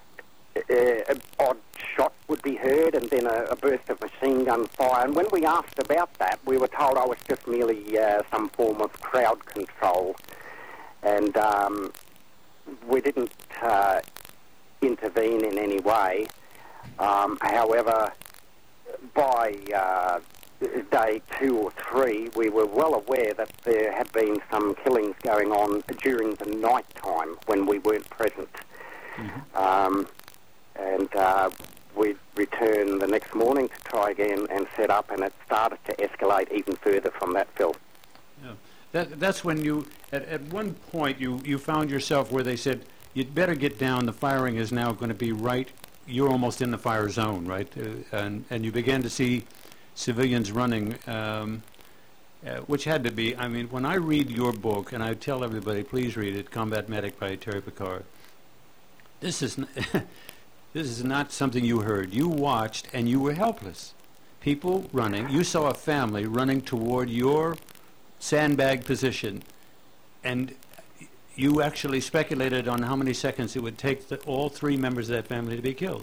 uh, odd shot would be heard, and then a, a burst of machine gun fire. And when we asked about that, we were told, oh, it's just merely uh, some form of crowd control. And um, we didn't uh, intervene in any way. Um, however, by uh, day two or three, we were well aware that there had been some killings going on during the night time when we weren't present. Mm-hmm. Um, and uh, we'd return the next morning to try again and set up, and it started to escalate even further from that, Phil. Yeah. That, that's when you, at, at one point, you, you found yourself where they said, you'd better get down, the firing is now going to be right, you're almost in the fire zone, right? Uh, and, and you began to see civilians running, um, uh, which had to be, I mean, when I read your book, and I tell everybody, please read it, Combat Medic by Terry Picard, this is, n this is not something you heard. You watched, and you were helpless. People running, you saw a family running toward your sandbag position, and you actually speculated on how many seconds it would take the, all three members of that family to be killed.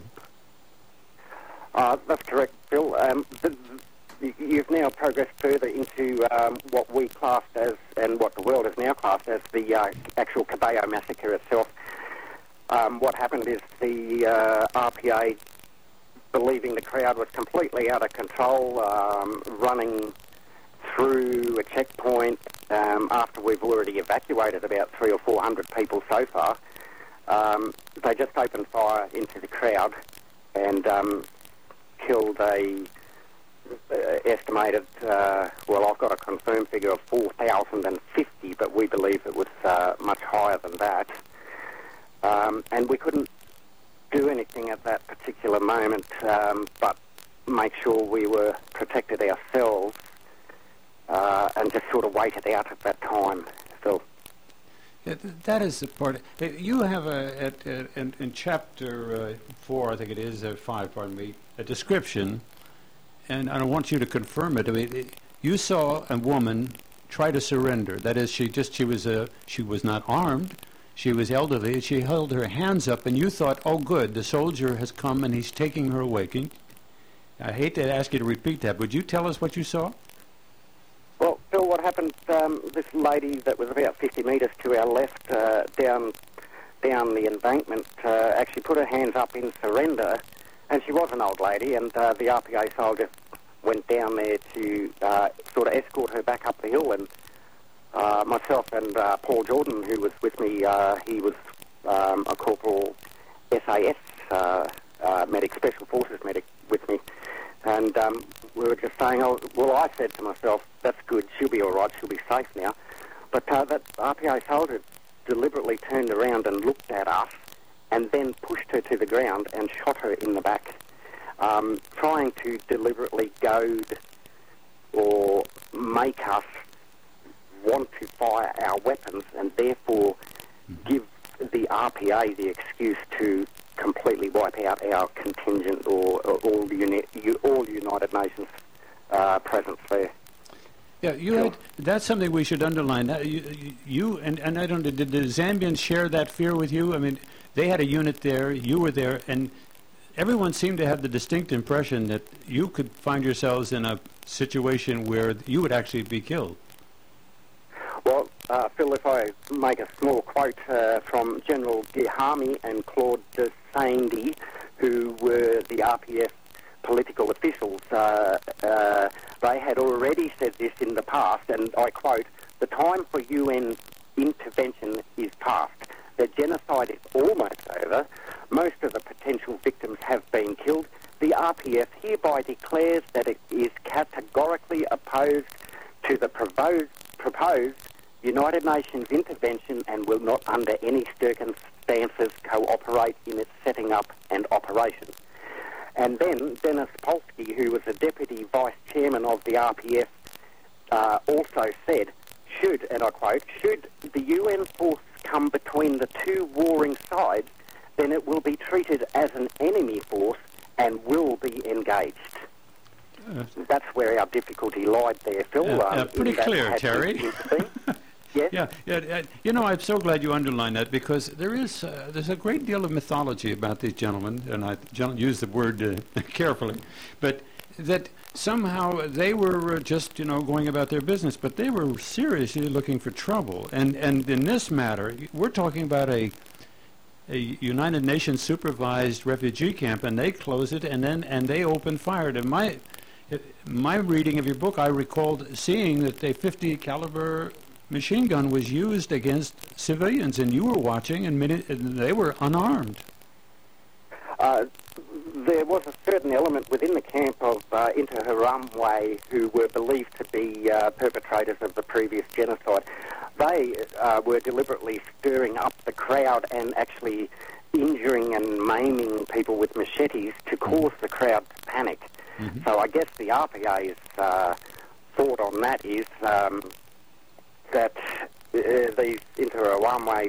Uh, that's correct, Bill. Um, the, the, you've now progressed further into um, what we classed as, and what the world has now classed as, the uh, actual Caballo massacre itself. Um, what happened is the uh, R P A, believing the crowd was completely out of control, um, running through a checkpoint um, after we've already evacuated about three or four hundred people so far. Um, they just opened fire into the crowd and um, killed a uh, estimated, uh, well, I've got a confirmed figure of four thousand fifty, but we believe it was uh, much higher than that. Um, and we couldn't do anything at that particular moment um, but make sure we were protected ourselves. Uh, and just sort of waited out at that time. So yeah, that is the part. Uh, you have a at, uh, in, in chapter uh, four, I think it is, uh, five, pardon me, a description, and I want you to confirm it. I mean, it, you saw a woman try to surrender. That is, she just she was a she was not armed. She was elderly. She held her hands up, and you thought, "Oh, good, the soldier has come and he's taking her away." Can, I hate to ask you to repeat that. Would you tell us what you saw? Well, Phil, what happened, um, this lady that was about fifty metres to our left uh, down down the embankment uh, actually put her hands up in surrender, and she was an old lady, and uh, the R P A soldier went down there to uh, sort of escort her back up the hill, and uh, myself and uh, Paul Jordan, who was with me, uh, he was um, a corporal S A S uh, uh, medic, Special Forces medic with me, and um, we were just saying, oh, well, I said to myself, that's good, she'll be all right, she'll be safe now. But uh, that R P A soldier deliberately turned around and looked at us and then pushed her to the ground and shot her in the back, um, trying to deliberately goad or make us want to fire our weapons and therefore give the R P A the excuse to completely wipe out our contingent or, or all, uni, all United Nations uh, presence there. Yeah, you had, that's something we should underline. Uh, You, you and, and I don't know, did the Zambians share that fear with you? I mean, they had a unit there, you were there, and everyone seemed to have the distinct impression that you could find yourselves in a situation where you would actually be killed. Well, uh, Phil, if I make a small quote uh, from General Gihami and Claude de Saindy, who were the R P F political officials, uh, uh, they had already said this in the past, and I quote, "The time for U N intervention is past. The genocide is almost over. Most of the potential victims have been killed. The R P F hereby declares that it is categorically opposed to the proposed, proposed United Nations intervention and will not under any circumstances cooperate in its setting up and operation." And then Denis Polsky, who was the Deputy Vice Chairman of the R P F, uh, also said, should, and I quote, "should the U N force come between the two warring sides, then it will be treated as an enemy force and will be engaged." Uh, That's where our difficulty lied there, Phil. Yeah, um, yeah, pretty clear, Terry. Yes? Yeah, yeah, uh, you know, I'm so glad you underlined that, because there is uh, there's a great deal of mythology about these gentlemen, and I gen- use the word uh, carefully, but that somehow they were uh, just, you know, going about their business, but they were seriously looking for trouble. And and in this matter, we're talking about a a United Nations supervised refugee camp, and they closed it, and then and they opened fire. And my my reading of your book, I recalled seeing that a fifty caliber machine gun was used against civilians, and you were watching, and, many, and they were unarmed. Uh, there was a certain element within the camp of uh, Interahamwe who were believed to be uh, perpetrators of the previous genocide. They uh, were deliberately stirring up the crowd and actually injuring and maiming people with machetes to cause the crowd to panic. Mm-hmm. So I guess the R P A's uh, thought on that is um, that uh, these Interahamwe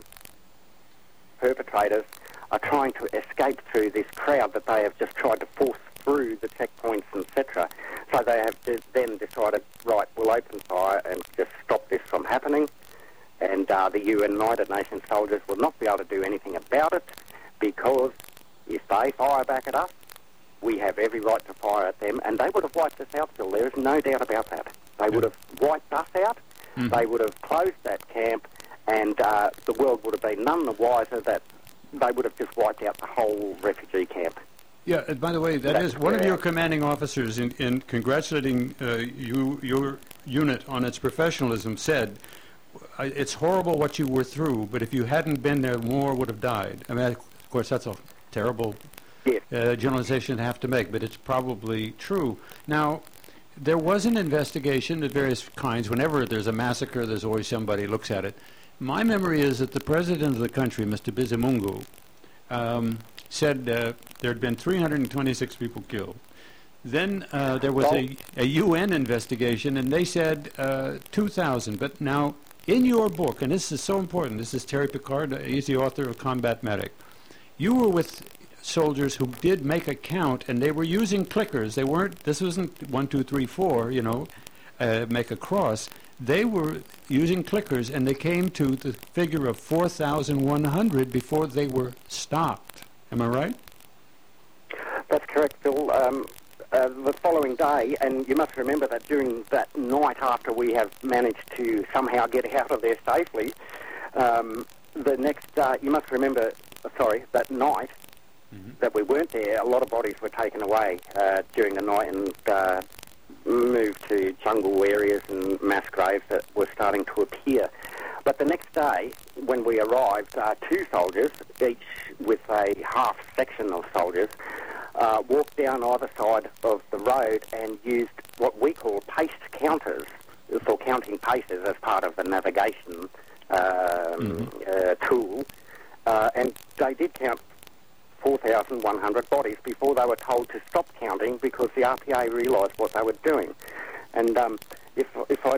perpetrators are trying to escape through this crowd that they have just tried to force through the checkpoints, et cetera. So they have then decided, right, we'll open fire and just stop this from happening. And uh, the United Nations soldiers will not be able to do anything about it, because if they fire back at us, we have every right to fire at them, and they would have wiped us out, Phil. There is no doubt about that. They would have wiped us out. Mm-hmm. They would have closed that camp, and uh, the world would have been none the wiser that they would have just wiped out the whole refugee camp. Yeah, and by the way, that That's is one of your commanding officers in, in congratulating uh, you, your unit on its professionalism said, "It's horrible what you were through, but if you hadn't been there, more would have died." I mean, of course, that's a terrible yes. uh, generalization to have to make, but it's probably true. Now, there was an investigation of various kinds. Whenever there's a massacre, there's always somebody who looks at it. My memory is that the president of the country, Mister Bizimungu, um, said uh, there had been three hundred twenty-six people killed. Then uh, there was a, a U N investigation, and they said uh, two thousand. But now, in your book, and this is so important, this is Terry Picard, he's the author of Combat Medic. You were with soldiers who did make a count, and they were using clickers. They weren't, this wasn't one, two, three, four, you know, uh, make a cross. They were using clickers, and they came to the figure of four thousand one hundred before they were stopped. Am I right? That's correct, Phil. Um, uh, the following day, and you must remember that during that night after we have managed to somehow get out of there safely, um, the next day, you must remember, sorry, that night mm-hmm. that we weren't there, a lot of bodies were taken away uh, during the night and uh, moved to jungle areas and mass graves that were starting to appear. But the next day, when we arrived, uh, two soldiers, each with a half section of soldiers, uh, walked down either side of the road and used what we call pace counters for counting paces as part of the navigation um, mm-hmm. uh, tool. Uh, and they did count four thousand one hundred bodies before they were told to stop counting because the R P A realised what they were doing. And um, if if I just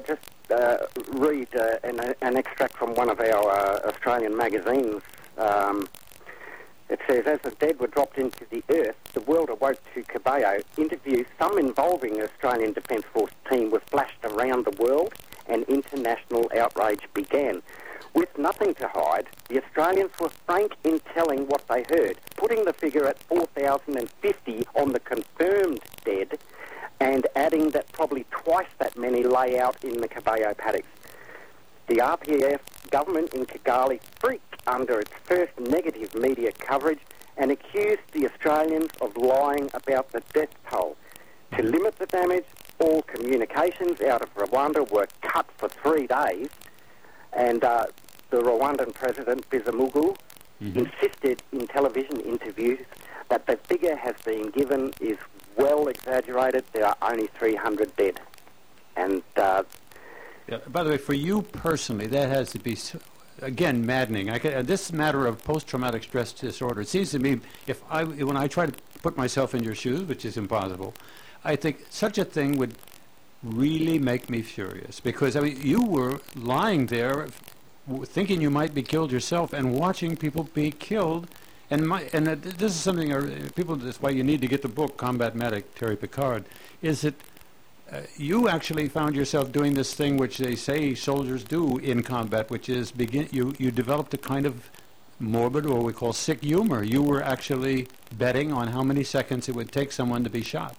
uh, read uh, an, an extract from one of our uh, Australian magazines. Um, it says, as the dead were dropped into the earth, the world awoke to Caballo. Interviews, some involving the Australian Defence Force team, were flashed around the world, and international outrage began. With nothing to hide, the Australians were frank in telling what they heard, putting the figure at four thousand fifty on the confirmed dead, and adding that probably twice that many lay out in the Caballo paddocks. The R P F government in Kigali freaked under its first negative media coverage and accused the Australians of lying about the death toll. To limit the damage, all communications out of Rwanda were cut for three days, and uh, the Rwandan President Bizimungu mm-hmm. insisted in television interviews that the figure has been given is well exaggerated. There are only three hundred dead. And uh, yeah, by the way, for you personally, that has to be, so, again, maddening. I can, uh, this matter of post-traumatic stress disorder, it seems to me, if I, when I try to put myself in your shoes, which is impossible, I think such a thing would really make me furious. Because, I mean, you were lying there thinking you might be killed yourself and watching people be killed. And my and uh, this is something uh, people. That's why you need to get the book Combat Medic, Terry Picard. Is that uh, you actually found yourself doing this thing which they say soldiers do in combat, which is begin. You you developed a kind of morbid, or what we call sick humor. You were actually betting on how many seconds it would take someone to be shot.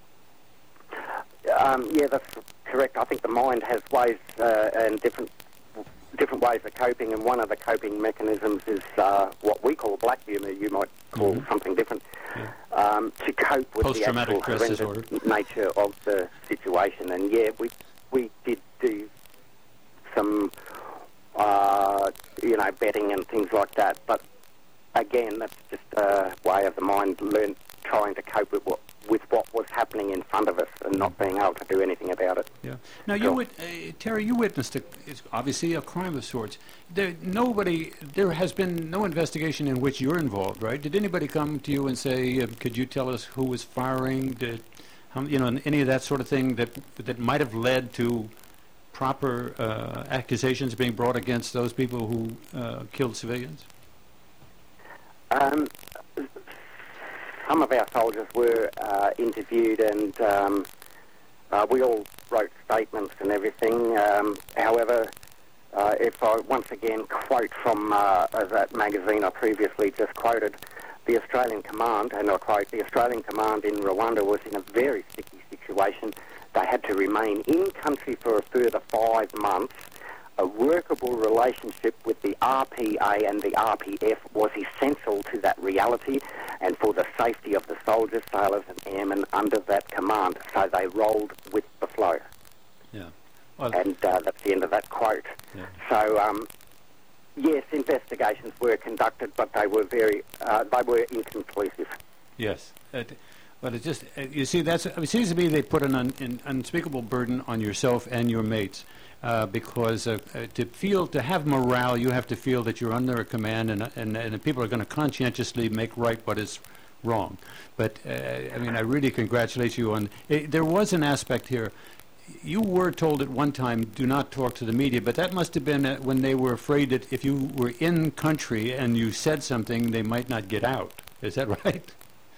Um, yeah, that's correct. I think the mind has ways uh, and different. different ways of coping, and one of the coping mechanisms is uh, what we call black humour. You might call mm-hmm. something different. Yeah. Um, to cope with the actual horrendous nature of the situation. And yeah, we we did do some, uh, you know, betting and things like that. But again, that's just a way of the mind learn trying to cope with what with what was happening in front of us and not being able to do anything about it. Yeah. Now, you, wit- uh, Terry, you witnessed a, it's obviously a crime of sorts. There, nobody, there has been no investigation in which you're involved, right? Did anybody come to you and say, uh, "Could you tell us who was firing?" Did, um, you know, any of that sort of thing that that might have led to proper uh, accusations being brought against those people who uh, killed civilians? Um. Some of our soldiers were uh, interviewed, and um, uh, we all wrote statements and everything. Um, however, uh, if I once again quote from uh, that magazine I previously just quoted, the Australian Command, and I quote, the Australian Command in Rwanda was in a very sticky situation. They had to remain in country for a further five months. A workable relationship with the R P A and the R P F was essential to that reality and for the safety of the soldiers, sailors and airmen under that command. So they rolled with the flow. Yeah. Well, and uh, that's the end of that quote. Yeah. So, um, yes, investigations were conducted, but they were very, uh, they were inconclusive. Yes. It, But it just, uh, you see, that's, it seems to me they put an, un, an unspeakable burden on yourself and your mates. Uh, because uh, uh, to feel, to have morale, you have to feel that you're under a command, and and, and people are going to conscientiously make right what is wrong. But uh, I mean, I really congratulate you on. Uh, there was an aspect here. You were told at one time, "Do not talk to the media," but that must have been uh, when they were afraid that if you were in country and you said something, they might not get out. Is that right?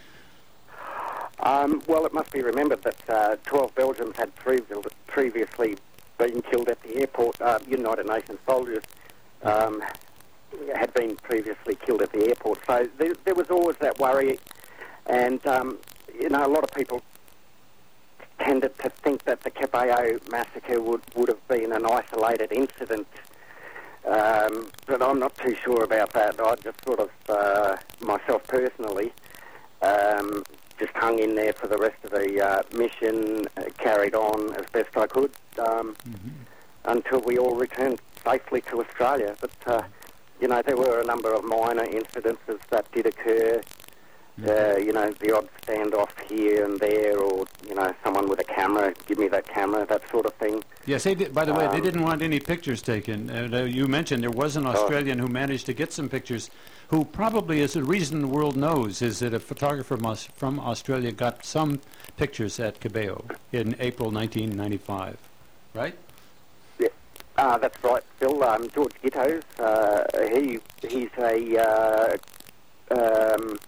Um, well, it must be remembered that uh, twelve Belgians had pre- previously. been killed at the airport. Uh, United Nations soldiers um, had been previously killed at the airport. So there, there was always that worry. And, um, you know, a lot of people tended to think that the Caballo massacre would, would have been an isolated incident. Um, but I'm not too sure about that. I just sort of, uh, myself personally, um, just hung in there for the rest of the uh, mission, uh, carried on as best I could um, mm-hmm. until we all returned safely to Australia. But, uh, you know, there were a number of minor incidences that did occur. Mm-hmm. Uh, you know, the odd standoff here and there, or, you know, someone with a camera, give me that camera, that sort of thing. Yes, they did, by the um, way, they didn't want any pictures taken. Uh, you mentioned there was an Australian oh. who managed to get some pictures, who probably is the reason the world knows is that a photographer mus- from Australia got some pictures at Caballo in April nineteen ninety-five, right? Yeah, Uh, that's right, Phil. Um, George Gittos, uh, he he's a uh, um,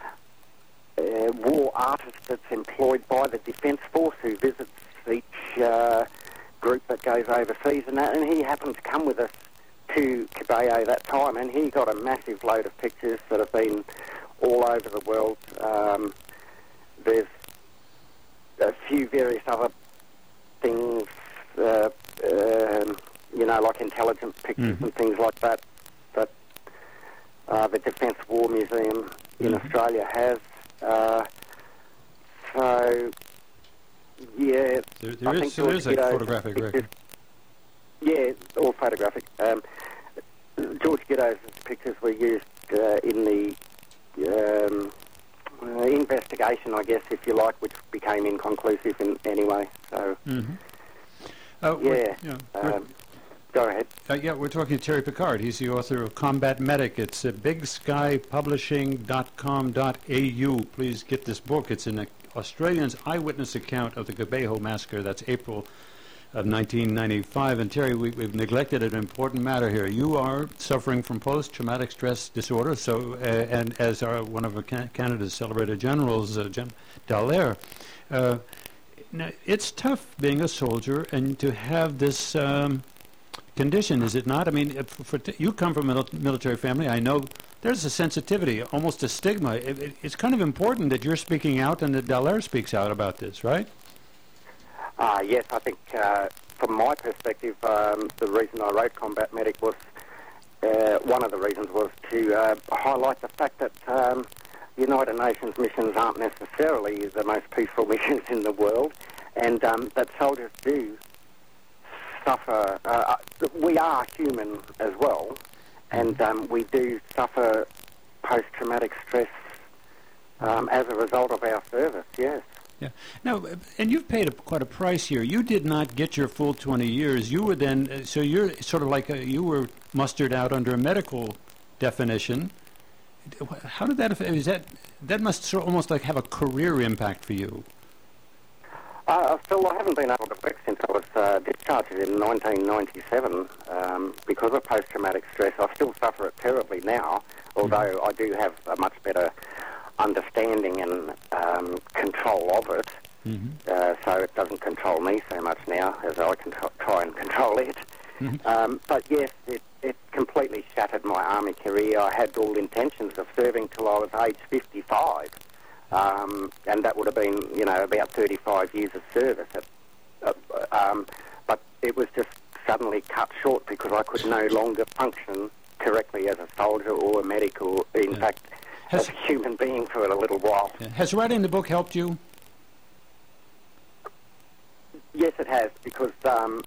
uh, war artist that's employed by the Defence Force, who visits each uh, group that goes overseas, and that, and he happened to come with us to Caballo that time, and he got a massive load of pictures that have been all over the world. Um, there's a few various other things, uh, um, you know, like intelligence pictures Mm-hmm. and things like that, that uh, the Defence War Museum in Mhm. Australia has. Uh, so, yeah, There, there I is, think so there George is a Gitto's photographic pictures- record. Yeah, all photographic. Um, George Gitto's pictures were used uh, in the um, uh, investigation, I guess, if you like, which became inconclusive in anyway. So, Mm-hmm. Uh, we're- yeah. yeah, we're- Um, go ahead. Uh, yeah, we're talking to Terry Picard. He's the author of Combat Medic. It's uh, big sky publishing dot com dot a u. Please get this book. It's an uh, Australian's eyewitness account of the Caballo massacre. That's April of nineteen ninety-five. And Terry, we, we've neglected an important matter here. You are suffering from post-traumatic stress disorder. So, uh, and as our, one of our Can- Canada's celebrated generals, uh, Gen Dallaire, uh, now, it's tough being a soldier and to have this um, condition, is it not? I mean, if for t- you come from a mil- military family. I know there's a sensitivity, almost a stigma. It, it, it's kind of important that you're speaking out and that Dallaire speaks out about this, right? Uh, yes, I think uh, from my perspective, um, the reason I wrote Combat Medic was, uh, one of the reasons was to uh, highlight the fact that um, United Nations missions aren't necessarily the most peaceful missions in the world, and um, that soldiers do suffer. Uh, we are human as well, and um, we do suffer post-traumatic stress um, as a result of our service, yes. Yeah. Now, uh, and you've paid a, quite a price here. You did not get your full twenty years. You were then, uh, so you're sort of like, a, you were mustered out under a medical definition. How did that affect, is that, that must sort of almost like have a career impact for you. Uh, Phil, I haven't been able to work since I was uh, discharged in nineteen ninety-seven um, because of post-traumatic stress. I still suffer it terribly now, although Mm-hmm. I do have a much better understanding and um, control of it. Mm-hmm. Uh, so it doesn't control me so much now as I can tr- try and control it. Mhm. Um, but yes, it, it completely shattered my army career. I had all intentions of serving till I was age fifty-five. Um, and that would have been, you know, about thirty-five years of service. At, uh, um, but it was just suddenly cut short because I could no longer function correctly as a soldier or a medic or, in Yeah. fact, Has- as a human being for a little while. Yeah. Has writing the book helped you? Yes, it has, because um,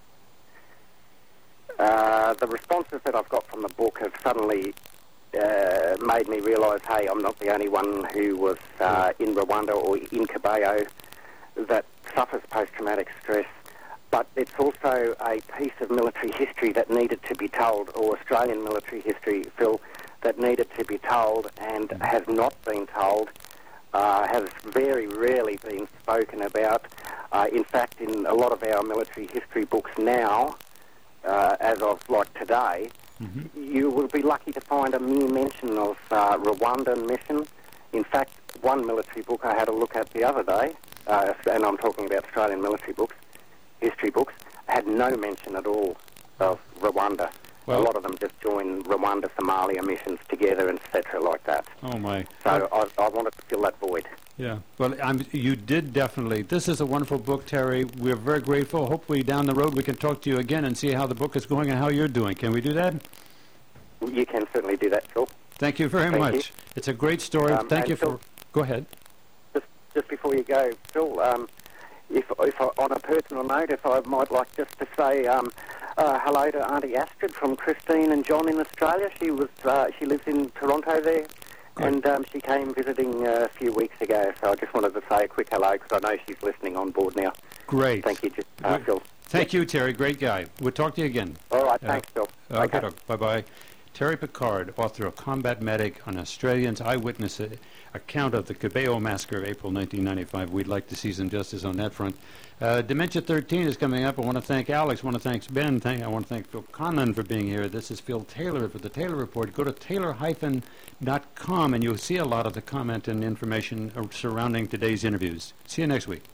uh, the responses that I've got from the book have suddenly uh, made me realise, hey, I'm not the only one who was uh, in Rwanda or in Caballo that suffers post-traumatic stress, but it's also a piece of military history that needed to be told, or Australian military history, Phil, that needed to be told and has not been told, uh, has very rarely been spoken about. Uh, in fact, in a lot of our military history books now, uh, as of like today, Mm-hmm. you will be lucky to find a mere mention of uh, Rwandan mission. In fact, one military book I had a look at the other day, uh, and I'm talking about Australian military books, history books, had no mention at all of Rwanda. Well- a lot of them just join Rwanda, Somalia missions together, and et cetera like that. Oh, my. So I, I wanted to fill that void. Yeah, well, I'm, you did definitely. This is a wonderful book, Terry. We're very grateful. Hopefully down the road we can talk to you again and see how the book is going and how you're doing. Can we do that? You can certainly do that, Phil. Thank you very Thank much. you. It's a great story. Um, Thank and you for... Phil- Go ahead. Just, just before you go, Phil, um, if, if I, on a personal note, if I might like just to say um, uh, hello to Auntie Astrid from Christine and John in Australia. She was uh, she lives in Toronto there, Good. and um, she came visiting uh, a few weeks ago. So I just wanted to say a quick hello because I know she's listening on board now. Great. Thank you, just, uh, Good. Phil. Thank you, Terry. Great guy. We'll talk to you again. All right, Uh, thanks, Phil. Okay. Bye-bye. Terry Picard, author of Combat Medic, an Australian's eyewitness uh, account of the Cabello Massacre of April nineteen ninety-five. We'd like to see some justice on that front. Uh, Dementia thirteen is coming up. I want to thank Alex. I want to thank Ben. Thank, I want to thank Phil Conlon for being here. This is Phil Taylor for the Taylor Report. Go to taylor dash dot com and you'll see a lot of the comment and information uh, surrounding today's interviews. See you next week.